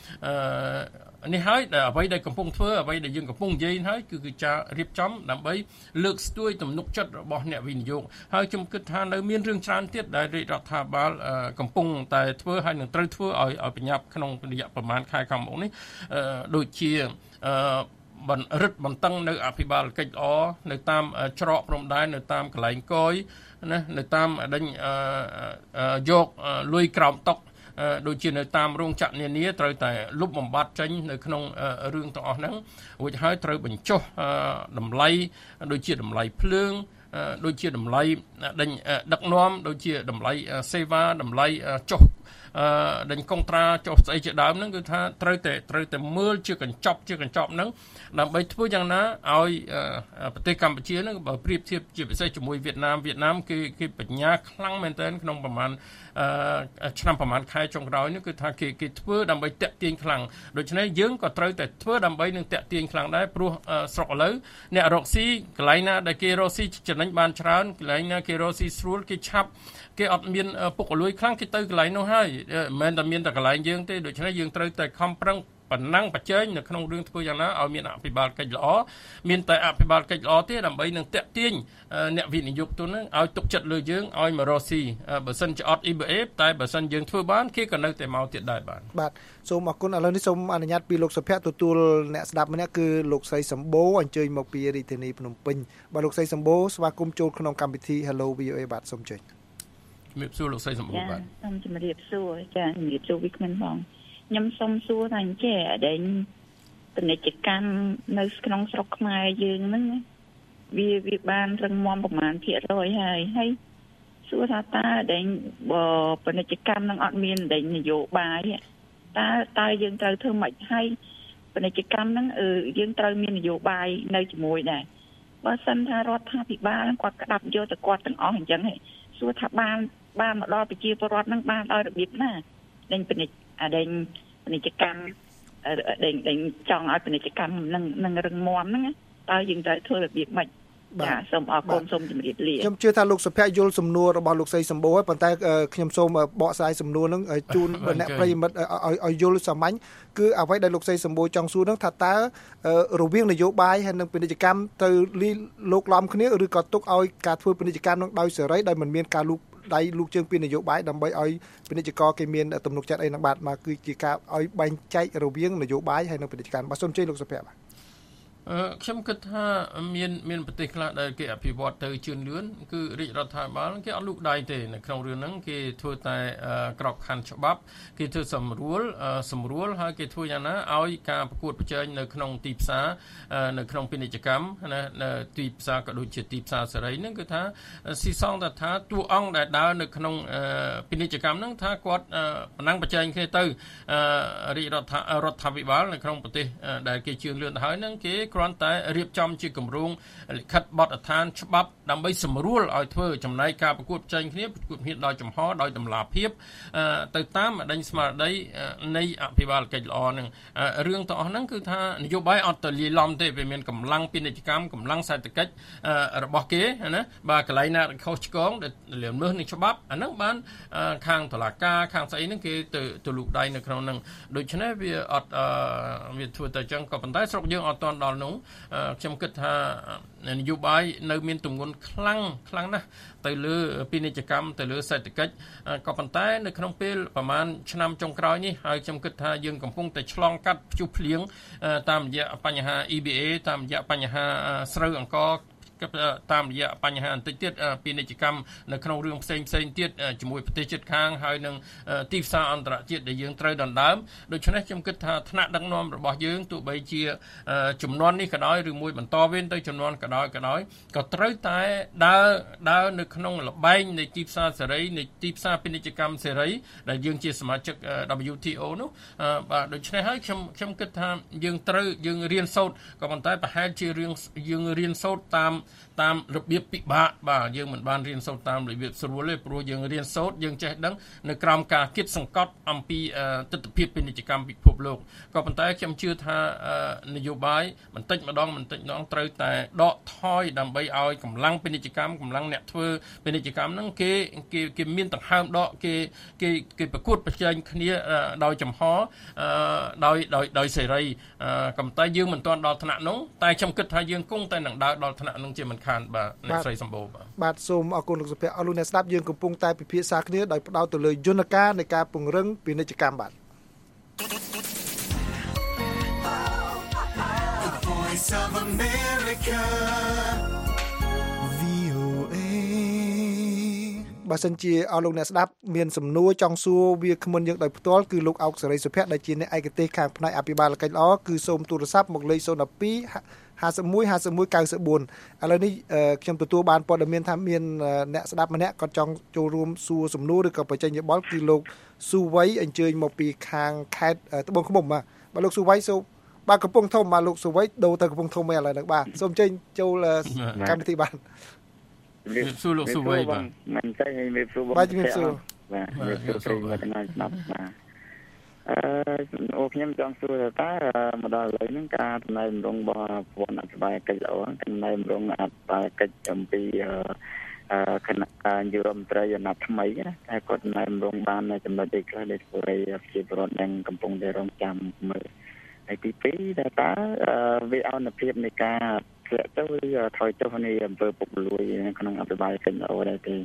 2នេះហើយអ្វីដែលកំពុងធ្វើអ្វីដែលយើងកំពុងនិយាយហើយគឺការរៀបចំដើម្បីលើកស្ទួយទំនុកចិត្តរបស់អ្នកវិនិយោគហើយខ្ញុំគិតថានៅមានរឿងច្រើនទៀតដែលរដ្ឋាភិបាលកំពុងតែធ្វើហើយនឹងត្រូវធ្វើឲ្យប្រញាប់ក្នុងរយៈប្រហែលខែខាងមុខនេះដូចជារឹតបន្តឹងនៅអភិបាលកិច្ចល្អនៅតាមច្រកព្រំដែននៅតាមកន្លែងកយណានៅតាមដេញយកលុយក្រោមតុកដូចជានៅតាមរោងចក្រនានាត្រូវតែលុបបំបត្តិចេញនៅក្នុងរឿងទាំងអស់ហ្នឹងរួចហើយត្រូវបញ្ចុះតម្លៃដូចជាតម្លៃភ្លើងដូចជាតម្លៃដឹកនាំដូចជាតម្លៃសេវាតម្លៃចុះដេញកុងត្រាចុះស្អីជាដើមហ្នឹងគឺថាត្រូវតែមើលជាកញ្ចប់ហ្នឹងដើម្បីធ្វើយ៉ាងណាឲ្យប្រទេសកម្ពុជាហ្នឹងបើប្រៀបធៀបជាពិសេសជាមួយវៀតណាមគេបញ្ញាខ្លាំងមែនទែនក្នុងប្រហែលឆ្នាំប្រហែលខែចុងក្រោយនេះគឺថាគេធ្វើដើម្បីតាក់ទាញខ្លាំងដូច្នេះយើងក៏ត្រូវតែធ្វើដើម្បីនឹងតាក់ទាញខ្លាំងដែរព្រោះស្រុកឥឡូវអ្នករកស៊ីកន្លែងណាដែលគេរកស៊ីចំណេញបានច្រើនកន្លែងណាគេរកស៊ីស្រួលគេឆាប់គេអត់មានពុករលួយខ្លាំងគេទៅកន្លែងនោះហើយមិនមែនតែមានតែកន្លែងយើងទេដូច្នេះយើងត្រូវតែខំប្រឹងប៉ុណ្ណឹងបច្ចេកនៅក្នុងរឿងធ្វើយ៉ាងណាឲ្យមានអភិបាលកិច្ចល្អមានតែអភិបាលកិច្ចល្អទេដើម្បីនឹងតាក់ទាញអ្នកវិនិយោគទុនហ្នឹងឲ្យទុកចិត្តលើយើងឲ្យមករកស៊ីបើសិនជាអត់ EBA តែបើសិនយើងធ្វើបានគេក៏នៅតែមកទៀតដែរបាទសូមអរគុណឥឡូវនេះសូមអនុញ្ញាតពីលោកសុភ័ក្រទទួលអ្នកស្ដាប់ម្នាក់គឺលោកស្រីសម្បូរអញ្ជើញមកពីរាជធានីភ្នំពេញបាទលោកស្រីសម្បូរស្វាគមន៍ចូលក្នុងកម្មវិធី Hello VOA បាទសូមជម្រាបសួរលោកស្រីសម្បូរបាទសូមជម្រាបសួរចាជំរាបសួរវិក្កាមផងខ្ញុំសូមសួរថាអញ្ចេះដែលពាណិជ្ជកម្មនៅក្នុងស្រុកខ្មែរយើងហ្នឹងវាបានរឹងមាំប្រមាណភាគរយហើយសួរថាតើដែលបើពាណិជ្ជកម្មនឹងអត់មានដែលនយោបាយតើយើងត្រូវធ្វើម៉េចហើយពាណិជ្ជកម្មហ្នឹងយើងត្រូវមាននយោបាយនៅជាមួយដែរបើសិនថារដ្ឋាភិបាលគាត់ក្តាប់យកទៅគាត់ទាំងអស់អញ្ចឹងហីសួរថាបានមកដល់ប្រជាពលរដ្ឋហ្នឹងបានដោយរបៀបណាដែលពាណិជ្ជកម្មដែលចង់ឲ្យពាណិជ្ជកម្មនឹងរឹងមាំហ្នឹងតើយើងត្រូវធ្វើរបៀបម៉េចចាសូមអរគុណសូមជម្រាបលាខ្ញុំជឿថាលោកសុភ័ក្រយល់សំណួររបស់លោកស្រីសម្បូរហើយប៉ុន្តែខ្ញុំសូមបកស្រាយសំណួរហ្នឹងជូនអ្នកប្រិយមិត្តឲ្យយល់សាមញ្ញគឺអ្វីដែលលោកស្រីសម្បូរចង់សួរហ្នឹងថាតើរវាងនយោបាយហើយនិងពាណិជ្ជកម្មទៅលោកឡំគ្នាឬក៏ទុកឲ្យការធ្វើពាណិជ្ជកម្មនឹងដោយសេរីដោយមិនមានការលូកដៃលូកជើងពីនយោបាយដើម្បីឲ្យពាណិជ្ជករគេមានទំនុកចិត្តអីហ្នឹងបាទមកគឺជាការឲ្យបែងចែករវាងនយោបាយហើយនិងពាណិជ្ជកម្មបាទសូមជម្រាបលោកសុភ័ក្របាទខ្ញុំគិតថាមានប្រទេសខ្លះដែលគេអភិវឌ្ឍទៅជឿនលឿនគឺរាជរដ្ឋាភិបាលគេអត់លូកដៃទេនៅក្នុងរឿងហ្នឹងគេធ្វើតែក្របខ័ណ្ឌច្បាប់គេធ្វើសម្រួលហើយគេធ្វើយ៉ាងណាឲ្យការប្រកួតប្រជែងនៅក្នុងទីផ្សារនៅក្នុងពាណិជ្ជកម្មណានៅទីផ្សារក៏ដូចជាទីផ្សារសេរីហ្នឹងគឺថាស៊ីសងថាតួអង្គដែលដើរនៅក្នុងពាណិជ្ជកម្មហ្នឹងថាគាត់ប្រណាំងប្រជែងគ្នាទៅរាជរដ្ឋាភិបាលនៅក្នុងប្រទេសដែលគេជឿនលឿនទៅហើយហ្នឹងគេគ្រាន់តែរៀបចំជាគម្រោងលិខិតបទដ្ឋានច្បាប់ដើម្បីសម្រួលឲ្យធ្វើចំណែកការប្រកួតប្រជែងគ្នាដោយចំហដោយតម្លាភាពទៅតាមអដិញស្មារតីនៃអភិបាលកិច្ចល្អហ្នឹងរឿងទាំងអស់ហ្នឹងគឺថានយោបាយអត់ទៅលាយឡំទេវាមានកម្លាំងពាណិជ្ជកម្មកម្លាំងសេដ្ឋកិច្ចរបស់គេណាបាទកន្លែងណាខុសឆ្គងដែលល្មើសនឹងច្បាប់អាហ្នឹងបានខាងតុលាការខាងស្អីហ្នឹងគេទៅលូកដៃនៅក្នុងហ្នឹងដូច្នេះវាអត់វាធ្វើតែអញ្ចឹងក៏ប៉ុន្តែស្រុកយើងអត់ទាន់ដល់នោះខ្ញុំគិតថានយោបាយនៅមានទម្ងន់ខ្លាំងណាស់ទៅលើពាណិជ្ជកម្មទៅលើសេដ្ឋកិច្ចក៏ប៉ុន្តែនៅក្នុងពេលប្រហែលឆ្នាំចុងក្រោយនេះហើយខ្ញុំគិតថាយើងកំពុងតែឆ្លងកាត់ព្យុះភ្លៀងតាមរយៈបញ្ហា EBA តាមរយៈបញ្ហាស្រូវអង្ករតាមរយៈបញ្ហាបន្តិចទៀតពាណិជ្ជកម្មនៅក្នុងរឿងផ្សេងទៀតជាមួយប្រទេសជិតខាងហើយនឹងទីផ្សារអន្តរជាតិដែលយើងត្រូវដណ្ដើមដូច្នេះខ្ញុំគិតថាថ្នាក់ដឹកនាំរបស់យើងទោះបីជាចំនួននេះក៏ដោយឬមួយបន្តវេនទៅចំនួនក៏ដោយក៏ត្រូវតែដើរនៅក្នុងល្បែងនៃទីផ្សារសេរីនៃទីផ្សារពាណិជ្ជកម្មសេរីដែលយើងជាសមាជិក WTO នោះបាទដូច្នេះហើយខ្ញុំគិតថាយើងរៀនសូត្រក៏ប៉ុន្តែប្រហែលជាយើងរៀនសូត្រតាមរបៀបពិបាកបាទយើងមិនបានរៀនសូត្រតាមរបៀបស្រួលទេព្រោះយើងរៀនសូត្រយើងចេះដឹងនៅក្រោមការគិតសង្កត់អំពីទិដ្ឋភាពពាណិជ្ជកម្មពិភពលោកក៏ប៉ុន្តែខ្ញុំជឿថានយោបាយបន្តិចម្ដងត្រូវតែដកថយដើម្បីឲ្យកម្លាំងពាណិជ្ជកម្មកម្លាំងអ្នកធ្វើពាណិជ្ជកម្មហ្នឹងគេមានដង្ហើមដកគេប្រកួតប្រជែងគ្នាដោយចំហដោយសេរីក៏ប៉ុន្តែយើងមិនទាន់ដល់ថ្នាក់នោះតែខ្ញុំគិតថាយើងគង់តែនឹងដើរដល់ថ្នាក់នោះជាមិនខានបាទអ្នកស្រីសម្បូរបាទសូមអរគុណលោកសុភ័ក្រអរលោកអ្នកស្ដាប់យើងកំពុងតែពិភាក្សាគ្នាដោយផ្ដោតទៅលើយន្តការនៃការពង្រឹងពាណិជ្ជកម្មបាទ The Voice of America VOA បើសិនជាអរលោកអ្នកស្ដាប់មានសំណួរចង់សួរវាគ្មិនយើងដោយផ្ទាល់គឺលោកអោកសេរីសុភ័ក្រដែលជាអ្នកឯកទេសខាងផ្នែកអភិបាលកិច្ចល្អគឺសូមទូរស័ព្ទមកលេខ012 51 51 94ឥឡូវនេះខ្ញុំទទួលបានព័ត៌មានថាមានអ្នកស្ដាប់ម្នាក់គាត់ចង់ចូលរួមសួរសំណួរឬក៏បញ្ចេញយោបល់គឺលោកស៊ូវៃអញ្ជើញមកពីខាងខេត្តត្បូងឃ្មុំបាទលោកស៊ូវៃសូមបាទកំពង់ធំបាទលោកស៊ូវៃដូរទៅកំពង់ធំឯឥឡូវហ្នឹងបាទសូមអញ្ជើញចូលកម្មវិធីបាទសួរលោកស៊ូវៃបាទមិនតែមានសួរបាទជំរាបសួរបាទសួរមកដល់ស្ដាប់បាទខ្ញុំចង់សួរថាមកដល់ឥឡូវហ្នឹងការដំណើររំងរបស់ប្រព័ន្ធអភិបាលកិច្ចល្អដំណើររំងអភិបាលកិច្ចអំពីគណៈការយុរដ្ឋមន្ត្រីអាណត្តិថ្មីណាតែគាត់ដំណើររំងបានចំណុចអីខ្លះដែលធ្វើឲ្យប្រជាពលរដ្ឋនឹងកំពុងតែរងចាំមើលហើយទី2ដែលតើវាអនុភាពនៃការធ្លាក់ចុះឬថយចុះនៃអំពើពុករលួយក្នុងអភិបាលកិច្ចល្អដែរទេ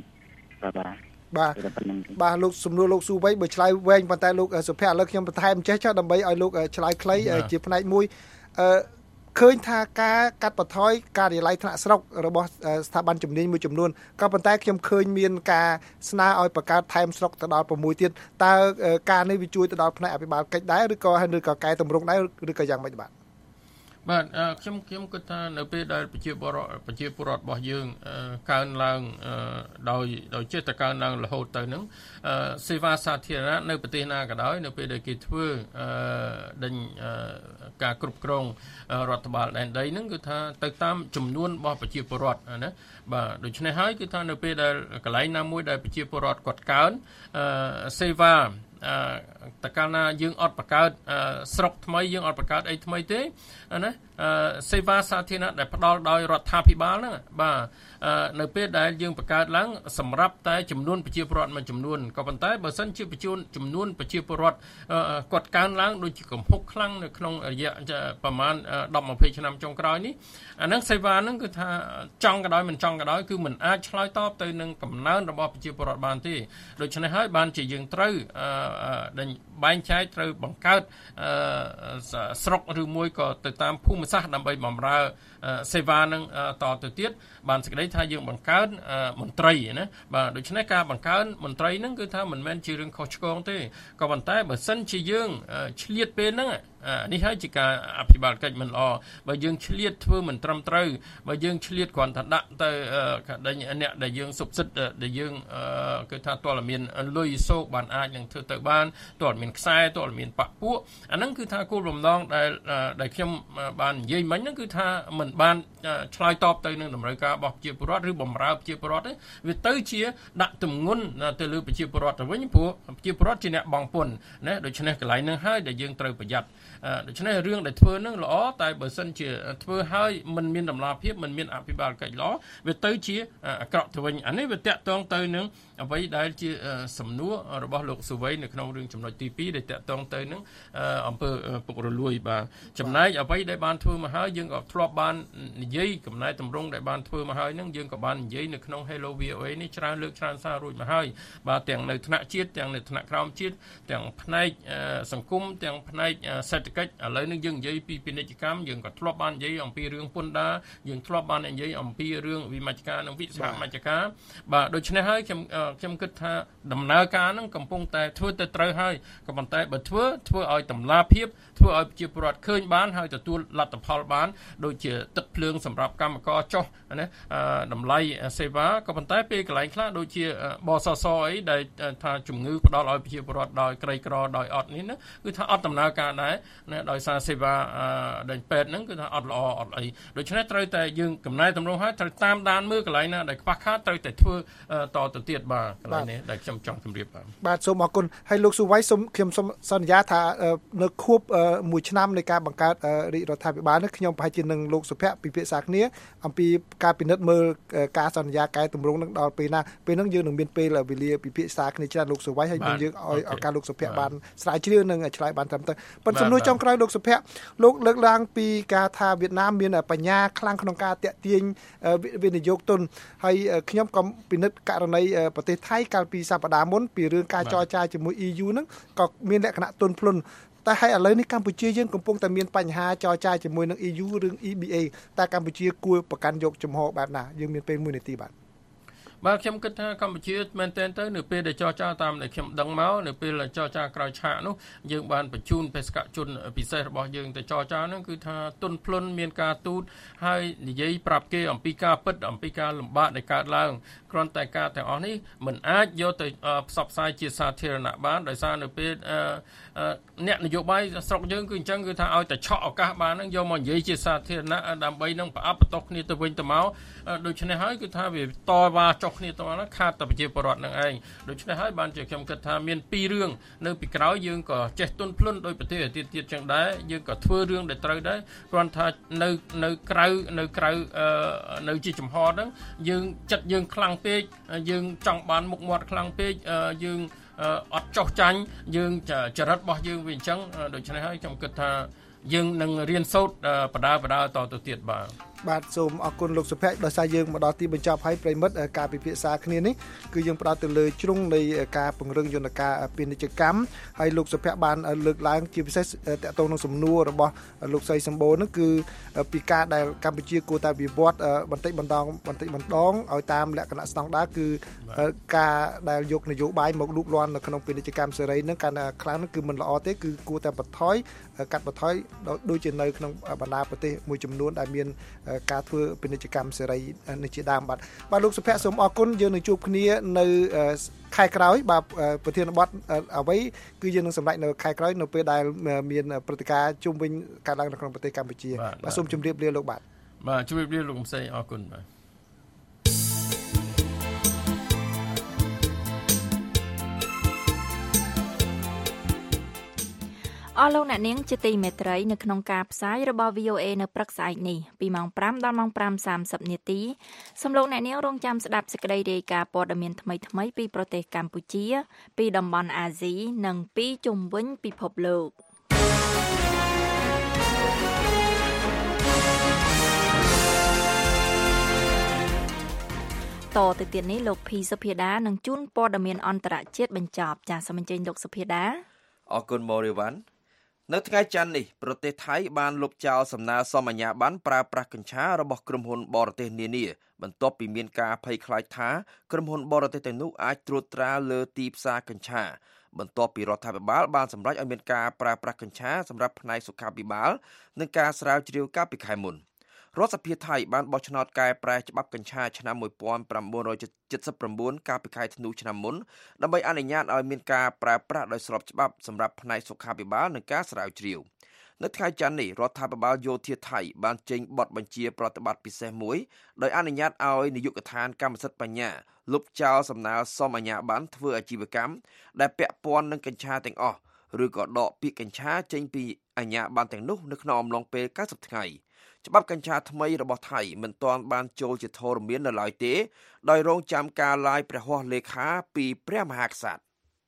បាទលោកសំណួរលោកស៊ូវៃបើឆ្លើយវែងប៉ុន្តែលោកសុភ័ក្រឥឡូវខ្ញុំបន្ថែមចេះចុះដើម្បីឲ្យលោកឆ្លើយខ្លីជាផ្នែកមួយឃើញថាការកាត់បន្ថយការិយាល័យថ្នាក់ស្រុករបស់ស្ថាប័នជំនាញមួយចំនួនក៏ប៉ុន្តែខ្ញុំឃើញមានការស្នើឲ្យបង្កើតថែមស្រុកទៅដល់6ទៀតតើការនេះវាជួយទៅដល់ផ្នែកអភិបាលកិច្ចដែរឬក៏កែតម្រង់ដែរឬក៏យ៉ាងម៉េចបាទខ្ញុំគិតថានៅពេលដែលប្រជាពលរដ្ឋរបស់យើងកើនឡើងដោយចេះតែកើនឡើងរហូតទៅនឹងសេវាសាធារណៈនៅប្រទេសណាក៏ដោយនៅពេលដែលគេធ្វើដេញការគ្រប់គ្រងរដ្ឋបាលដែនដីហ្នឹងគឺថាទៅតាមចំនួនរបស់ប្រជាពលរដ្ឋណាបាទដូច្នេះហើយគឺថានៅពេលដែលកន្លែងណាមួយដែលប្រជាពលរដ្ឋគាត់កើនសេវាតើកាលណាយើងអត់បង្កើតស្រុកថ្មីយើងអត់បង្កើតអីថ្មីទេណាសេវាសាធារណៈដែលផ្ដល់ដោយរដ្ឋាភិបាលហ្នឹងបាទនៅពេលដែលយើងបង្កើតឡើងសម្រាប់តែចំនួនប្រជាពលរដ្ឋមួយចំនួនក៏ប៉ុន្តែបើសិនជាចំនួនប្រជាពលរដ្ឋគាត់កើនឡើងដូចជាកំហុកខ្លាំងនៅក្នុងរយៈប្រហែល 10-20 ឆ្នាំចុងក្រោយនេះអាហ្នឹងសេវាហ្នឹងគឺថាចង់ក៏ដោយមិនចង់ក៏ដោយគឺមិនអាចឆ្លើយតបទៅនឹងកំណើនរបស់ប្រជាពលរដ្ឋបានទេដូច្នេះហើយបានជាយើងត្រូវបែងចែកត្រូវបង្កើតស្រុកឬមួយក៏ទៅតាមភូមិសាស្ត្រដើម្បីបម្រើសេវានឹងតទៅទៀតបានសេចក្តីថាយើងបង្កើនមន្ត្រីណាបាទដូច្នេះការបង្កើនមន្ត្រីហ្នឹងគឺថាមិនមែនជារឿងខុសឆ្គងទេក៏ប៉ុន្តែបើសិនជាយើងឆ្លៀតពេលហ្នឹងនេះហើយជាការអភិបាលកិច្ចមិនល្អបើយើងឆ្លៀតធ្វើមិនត្រឹមត្រូវបើយើងឆ្លៀតគ្រាន់តែដាក់ទៅអ្នកដែលយើងសុបសិទ្ធដែលយើងគឺថាតើមានលុយសោកបានអាចនឹងធ្វើទៅបានតើមានខ្សែតើមានបពពួកអាហ្នឹងគឺថាគោលបំណងដែលខ្ញុំបាននិយាយមិញហ្នឹងគឺថាមិនបានឆ្លើយតបទៅនឹងតម្រូវការរបស់ប្រជាពលរដ្ឋឬបំរើប្រជាពលរដ្ឋទេវាទៅជាដាក់ទម្ងន់ទៅលើប្រជាពលរដ្ឋទៅវិញព្រោះប្រជាពលរដ្ឋជាអ្នកបង់ពន្ធណាដូច្នេះកន្លែងហ្នឹងហើយដែលយើងត្រូវប្រយ័ត្នដូច្នេះរឿងដែលធ្វើហ្នឹងល្អតែបើសិនជាធ្វើហើយមិនមានតម្លាភាពមិនមានអភិបាលកិច្ចល្អវាទៅជាអាក្រក់ទៅវិញអានេះវាតាក់ទងទៅនឹងអ្វីដែលជាសំណួររបស់លោកសុវ័យនៅក្នុងរឿងចំណុចទី2ដែលតាក់ទងទៅនឹងអំពើពុករលួយបាទចំណែកអ្វីដែលបានធ្វើមកហើយយើងក៏ធ្លាប់បាននិយាយកំណែតម្រង់ដែលបានធ្វើមកហើយហ្នឹងយើងក៏បាននិយាយនៅក្នុង Hello VOA នេះច្រើនលើកច្រើនសាររួចមកហើយបាទទាំងនៅថ្នាក់ជាតិទាំងនៅថ្នាក់ក្រោមជាតិទាំងផ្នែកសង្គមទាំងផ្នែកសេដ្ឋកិច្ចឥឡូវនេះយើងនិយាយពីពាណិជ្ជកម្មយើងក៏ធ្លាប់បាននិយាយអំពីរឿងពន្ធដារយើងធ្លាប់បាននិយាយអំពីរឿងវិមជ្ឈការនិងវិស្វកម្មជ្ឈការបាទដូច្នេះហើយខ្ញុំគិតថាដំណើរការហ្នឹងកំពុងតែធ្វើទៅត្រូវហើយក៏ប៉ុន្តែបើធ្វើឲ្យតម្លាភាពធ្វើឲ្យប្រជាពលរដ្ឋឃើញបានហើយទទួលលទ្ធផលបានដូចជាទឹកភ្លើងសម្រាប់កម្មករចុះណាតម្លៃសេវាក៏ប៉ុន្តែពេលកន្លែងខ្លះដូចជាបសសអីដែលថាជំងឺផ្ដល់ឲ្យប្រជាពលរដ្ឋដោយក្រីក្រដោយអត់នេះណាគឺថាអត់ដំណើរការដែរណាដោយសារសេវាដែលពេទ្យហ្នឹងគឺថាអត់ល្អអត់អីដូច្នេះត្រូវតែយើងកំណែតម្រង់ឲ្យត្រូវតាមដានមើលកន្លែងណាដែលខ្វះខាតត្រូវតែធ្វើតទៅទៀតបាទកន្លែងនេះដែលខ្ញុំចង់ជម្រាបបាទសូមអរគុណហើយលោកសុវ័យខ្ញុំសូមសន្យាថានៅខួប1ឆ្នាំនៃការបង្កើតរាជរដ្ឋាភិបាលនេះខ្ញុំប្រហែលជានឹងលោកសុភ័ក្រពិភាក្សាគ្នាអំពីការពិនិត្យមើលការសន្យាកែតម្រង់នឹងដល់ពេលណាពេលហ្នឹងយើងនឹងមានពេលវេលាពិភាក្សាគ្នាច្រើនលោកសុវ័យហើយយើងឲ្យឱកាសលោកសុភ័ក្របានស្រាវជ្រាវនិងឆ្លើយបានត្រឹមត្រូវប៉ុន្តែសំណួរចុងក្រោយលោកសុភ័ក្រលោកលើកឡើងពីការថាវៀតណាមមានបញ្ញាខ្លាំងក្នុងការតាក់ទាញវិនិយោគទុនហើយខ្ញុំក៏ពិនិត្យករណីប្រទេសថៃកាលពីសប្តាហ៍មុនពីរឿងការចរចាជាមួយ EU ហ្នឹងក៏មានលក្ខណៈទុនភ្លុនតែហើយឥឡូវនេះកម្ពុជាយើងកំពុងតែមានបញ្ហាចរចាជាមួយនឹង EU រឿង EBA តែកម្ពុជាគួរប្រកាន់យកជំហរបែបណាយើងមានពេល1នាទីបាទខ្ញុំគិតថាកម្ពុជាមែនទែនទៅនៅពេលដែលចរចាតាមដែលខ្ញុំដឹងមកនៅពេលចរចាក្រោយឆាកនោះយើងបានបញ្ជូនបេសកជនពិសេសរបស់យើងទៅចរចាហ្នឹងគឺថាទុនភ្លុនមានការទូតហើយនិយាយប្រាប់គេអំពីការពិតអំពីការលំបាកដែលកើតឡើងគ្រាន់តែការទាំងអស់នេះមិនអាចយកទៅផ្សព្វផ្សាយជាសាធារណៈបានដោយសារនៅពេលអ្នកនយោបាយស្រុកយើងគឺអញ្ចឹងគឺថាឲ្យតែឆក់ឱកាសបានហ្នឹងយកមកនិយាយជាសាធារណៈដើម្បីនឹងប្រអប់បន្ទោសគ្នាទៅវិញទៅមកដូច្នេះហើយគឺថាវាតវ៉ាចុះគ្នាទៅហ្នឹងខាតតែប្រជាពលរដ្ឋនឹងឯងដូច្នេះហើយបានជាខ្ញុំគិតថាមាន2រឿងនៅពីក្រោយយើងក៏ចេះទុនភ្លុនដោយប្រទេសទៀតចឹងដែរយើងក៏ធ្វើរឿងដែលត្រូវដែរគ្រាន់ថានៅក្រៅនៅជាចំហហ្នឹងយើងចិត្តយើងខ្លាំងពេកយើងចង់បានមុខមាត់ខ្លាំងពេកយើងអត់ចោះចាញ់យើងចរិតរបស់យើងវាអញ្ចឹងដូច្នេះហើយខ្ញុំគិតថាយើងនឹងរៀនសូត្របដាតទៅទៀតបាទសូមអរគុណលោកសុភ័ក្រដោយសារយើងមកដល់ទីបញ្ចប់ហើយប្រិមិត្តការពិភាក្សាគ្នានេះគឺយើងផ្ដោតទៅលើជ្រុងនៃការពង្រឹងយន្តការពាណិជ្ជកម្មហើយលោកសុភ័ក្របានលើកឡើងជាពិសេសតកតងនឹងសំណួររបស់លោកស្រីសម្បូរនោះគឺពីការដែលកម្ពុជាគួរតែវិវត្តបន្តិចម្ដងឲ្យតាមលក្ខណៈស្តង់ដារគឺការដែលយកនយោបាយមកលូកលាន់នៅក្នុងពាណិជ្ជកម្មសេរីនឹងកាន់តែខ្លាំងនោះគឺមិនល្អទេគឺគួរតែបន្ថយកាត់បន្ថយដូចជានៅក្នុងបណ្ដាប្រទេសមួយចំនួនដែលមានការធ្វើពាណិជ្ជកម្មសេរីនេះជាដើមបាទលោកសុភ័ក្រសូមអរគុណយើងនឹងជួបគ្នានៅខែក្រោយបាទប្រធានបទអ្វីគឺយើងនឹងសម្រេចនៅខែក្រោយនៅពេលដែលមានព្រឹត្តិការណ៍ជុំវិញការឡើងនៅក្នុងប្រទេសកម្ពុជាបាទសូមជម្រាបលាលោកបាទជម្រាបលាលោកកំសែងអរគុណបាទអស់លោកអ្នកនាងជាទីមេត្រីនៅក្នុងការផ្សាយរបស់ VOA នៅព្រឹកស្អែកនេះពីម៉ោង 5 ដល់ម៉ោង 5:30 នាទីសូមលោកអ្នកនាងរងចាំស្ដាប់សេចក្តីរាយការណ៍ព័ត៌មានថ្មីៗពីប្រទេសកម្ពុជាពីតំបន់អាស៊ីនិងពីជុំវិញពិភពលោកតទៅទៀតនេះលោកភីសុភាដានឹងជូនព័ត៌មានអន្តរជាតិបញ្ចប់ចាសសូមអញ្ជើញលោកសុភាដាអរគុណម៉ូរីវ៉ាន់នៅថ្ងៃច័ន្ទនេះប្រទេសថៃបានលុបចោលសំណើសមអាជ្ញាប័ណ្ណប្រើប្រាស់កញ្ឆារបស់ក្រុមហ៊ុនបរទេសនានាបន្ទាប់ពីមានការភ័យខ្លាចថាក្រុមហ៊ុនបរទេសទាំងនោះអាចត្រួតត្រាលើទីផ្សារកញ្ឆាបន្ទាប់ពីរដ្ឋាភិបាលបានសម្រេចឲ្យមានការប្រើប្រាស់កញ្ឆាសម្រាប់ផ្នែកសុខាភិបាលនិងការស្រាវជ្រាវកាលពីខែមុនរដ្ឋសភាថៃបានបោះឆ្នោតកែប្រែច្បាប់កញ្ឆាឆ្នាំ1979កាលពីខែធ្នូឆ្នាំមុនដើម្បីអនុញ្ញាតឲ្យមានការប្រើប្រាស់ដោយស្របច្បាប់សម្រាប់ផ្នែកសុខាភិបាលនិងការស្រាវជ្រាវនៅថ្ងៃច័ន្ទនេះរដ្ឋាភិបាលយោធាថៃបានចេញបទបញ្ជាប្រតិបត្តិពិសេសមួយដោយអនុញ្ញាតឲ្យនាយកដ្ឋានកម្មសិទ្ធិបញ្ញាលុបចោលសំណើសមអាជ្ញាប័ណ្ណធ្វើអាជីវកម្មដែលពាក់ព័ន្ធនឹងកញ្ឆាទាំងអស់ឬក៏ដកពាក្យកញ្ឆាចេញពីអាជ្ញាប័ណ្ណទាំងនោះនៅក្នុងអំឡុងពេល90ថ្ងៃច្បាប់កញ្ឆាថ្មីរបស់ថៃមិនទាន់បានចូលជាធរមាននៅឡើយទេដោយរងចាំការឡាយព្រះហស្ថលេខាពីព្រះមហាក្សត្រ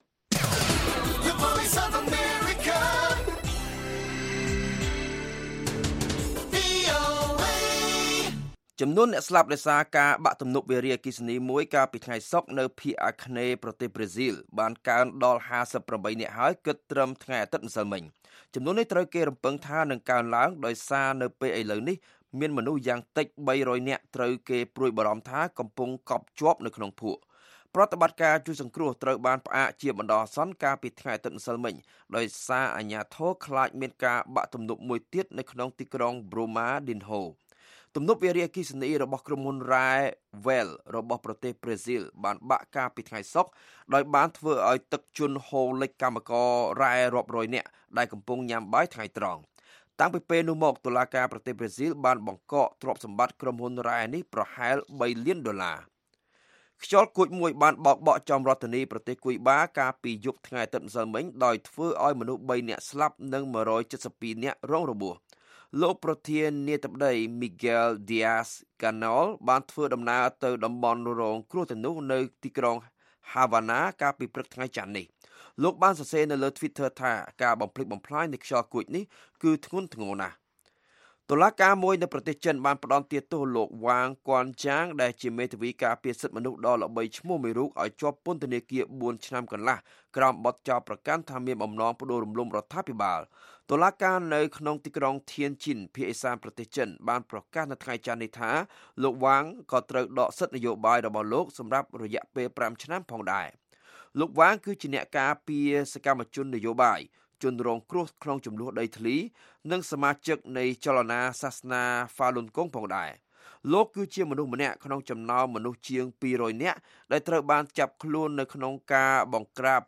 ចំនួនអ្នកស្លាប់ដោយសារការបាក់ទំនប់វារីអគ្គិសនីមួយកាលពីថ្ងៃសុក្រនៅភាគអាគ្នេយ៍ប្រទេសប្រេស៊ីលបានកើនដល់58នាក់ហើយគិតត្រឹមថ្ងៃអាទិត្យម្សិលមិញចំនួននេះត្រូវគេរំពឹងថានឹងកើនឡើងដោយសារនៅពេលឥឡូវនេះមានមនុស្សយ៉ាងតិច300នាក់ត្រូវគេព្រួយបារម្ភថាកំពុងកប់ជាប់នៅក្នុងភក់ប្រតិបត្តិការជួយសង្គ្រោះត្រូវបានផ្អាកជាបណ្ដោះអាសន្នកាលពីថ្ងៃអាទិត្យម្សិលមិញដោយសារអាជ្ញាធរខ្លាចមានការបាក់ទំនប់មួយទៀតនៅក្នុងទីក្រុង Brumadinhoទំនប់វារីអគ្គិសនីរបស់ក្រុមហ៊ុន Ravel របស់ប្រទេសប្រេស៊ីលបានបាក់កាលពីថ្ងៃសុក្រដោយបានធ្វើឲ្យទឹកជន់ហូរលិចកម្មកររ៉ែរាប់រយនាក់ដែលកំពុងញ៉ាំបាយថ្ងៃត្រង់តាំងពីពេលនោះមកតុលាការប្រទេសប្រេស៊ីលបានបង្កកទ្រព្យសម្បត្តិក្រុមហ៊ុនរ៉ែនេះប្រហែល$3លានខ្យល់គួចមួយបានបោកបក់ចំរដ្ឋធានីប្រទេសគួយបាកាលពីយប់ថ្ងៃអាទិត្យម្សិលមិញដោយធ្វើឲ្យមនុស្ស3នាក់ស្លាប់និង172នាក់រងរបួសលោកប្រធានាធិបតី Miguel Diaz-Canel បានធ្វើដំណើរទៅតំបន់រងគ្រោះទាំងនោះនៅទីក្រុង Havana កាលពីព្រឹកថ្ងៃច័ន្ទនេះលោកបានសរសេរនៅលើ Twitter ថាការបំផ្លិចបំផ្លាញនៃខ្យល់គួចនេះគឺធ្ងន់ធ្ងរណាស់តុលាការមួយនៅប្រទេសចិនបានផ្តន្ទាទោសលោកវ៉ាងគួនចាងដែលជាមេធាវីការពារសិទ្ធិមនុស្សដ៏ល្បីឈ្មោះមួយរូបឲ្យជាប់ពន្ធនាគារ4ឆ្នាំកន្លះក្រោមបទចោទប្រកាន់ថាមានបំណងផ្ដួលរំលំរដ្ឋាភិបាលតុលាការនៅក្នុងទីក្រុងធៀនជីនភាគឦសានប្រទេសចិនបានប្រកាសនៅថ្ងៃច័ន្ទនេះថាលោកវ៉ាងក៏ត្រូវដកសិទ្ធិនយោបាយរបស់លោកសម្រាប់រយៈពេល5ឆ្នាំផងដែរលោកវ៉ាងគឺជាអ្នកការពារសកម្មជននយោបាយជនរងគ្រោះក្នុងចំនួនដីធ្លីនិងសមាជិកនៃចលនាសាសនា Falun Gong ផងដែរលោកគឺជាមនុស្សម្នាក់ក្នុងចំណោមមនុស្សជាង200នាក់ដែលត្រូវបានចាប់ខ្លួននៅក្នុងការបង្ក្រាប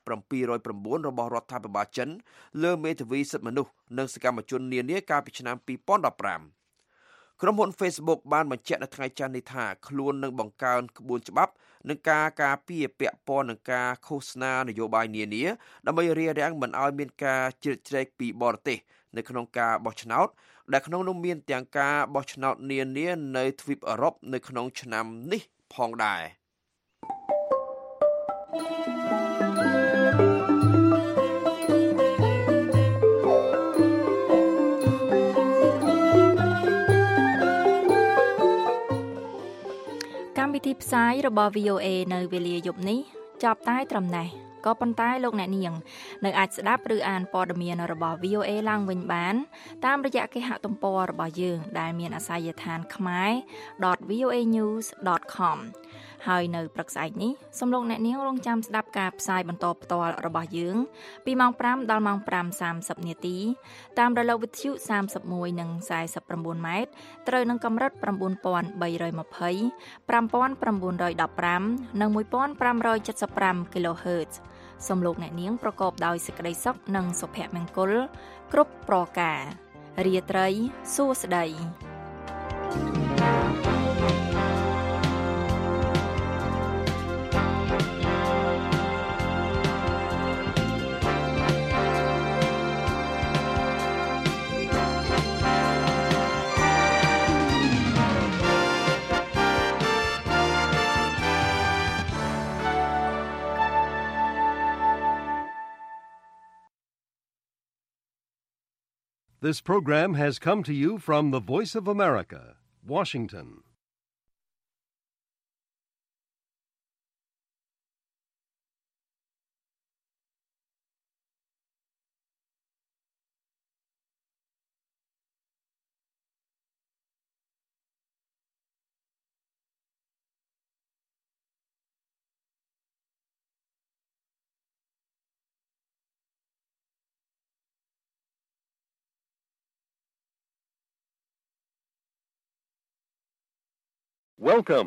709របស់រដ្ឋាភិបាលចិនលើមេធាវីសិទ្ធិមនុស្សនិងសកម្មជននានាកាលពីឆ្នាំ2015ក្រុមហ៊ុន Facebook បានបញ្ជាក់នៅថ្ងៃច័ន្ទនេះថាខ្លួននឹងបង្កើនក្បួនច្បាប់និងការការពារពាក់ព័ន្ធនឹងការឃោសនានយោបាយនានាដើម្បីរារាំងមិនឲ្យមានការជ្រៀតជ្រែកពីបរទេសនៅក្នុងការបោះឆ្នោតដែលក្នុងនោះមានទាំងការបោះឆ្នោតនានានៅទ្វីបអឺរ៉ុបនៅក្នុងឆ្នាំនេះផងដែរកម្មវិធីផ្សាយរបស់ VOA នៅវេលាយប់នេះចប់តែត្រឹមនេះក៏ប៉ុន្តែលោកអ្នកនាងនៅអាចស្ដាប់ឬអានព័ត៌មានរបស់ VOA ឡើងវិញបានតាមរយៈគេហទំព័ររបស់យើងដែលមានអាសយដ្ឋានkhmer.voanews.com ហើយនៅព្រឹកស្អែកនេះសូមលោកអ្នកនាងរងចាំស្ដាប់ការផ្សាយបន្តផ្ទាល់របស់យើងពីម៉ោង 5 ដល់ម៉ោង 5:30 នាទីតាមរលកវិទ្យុ31និង49ម៉ែត្រត្រូវនឹងកម្រិត 9320 5915 និង 1575 kHz សូមលោកអ្នកនាងប្រកបដោយសេចក្តីសុខនិងសុភមង្គលគ្រប់ប្រការរាត្រីសួស្តី This program has come to you from the Voice of America, Washington. Welcome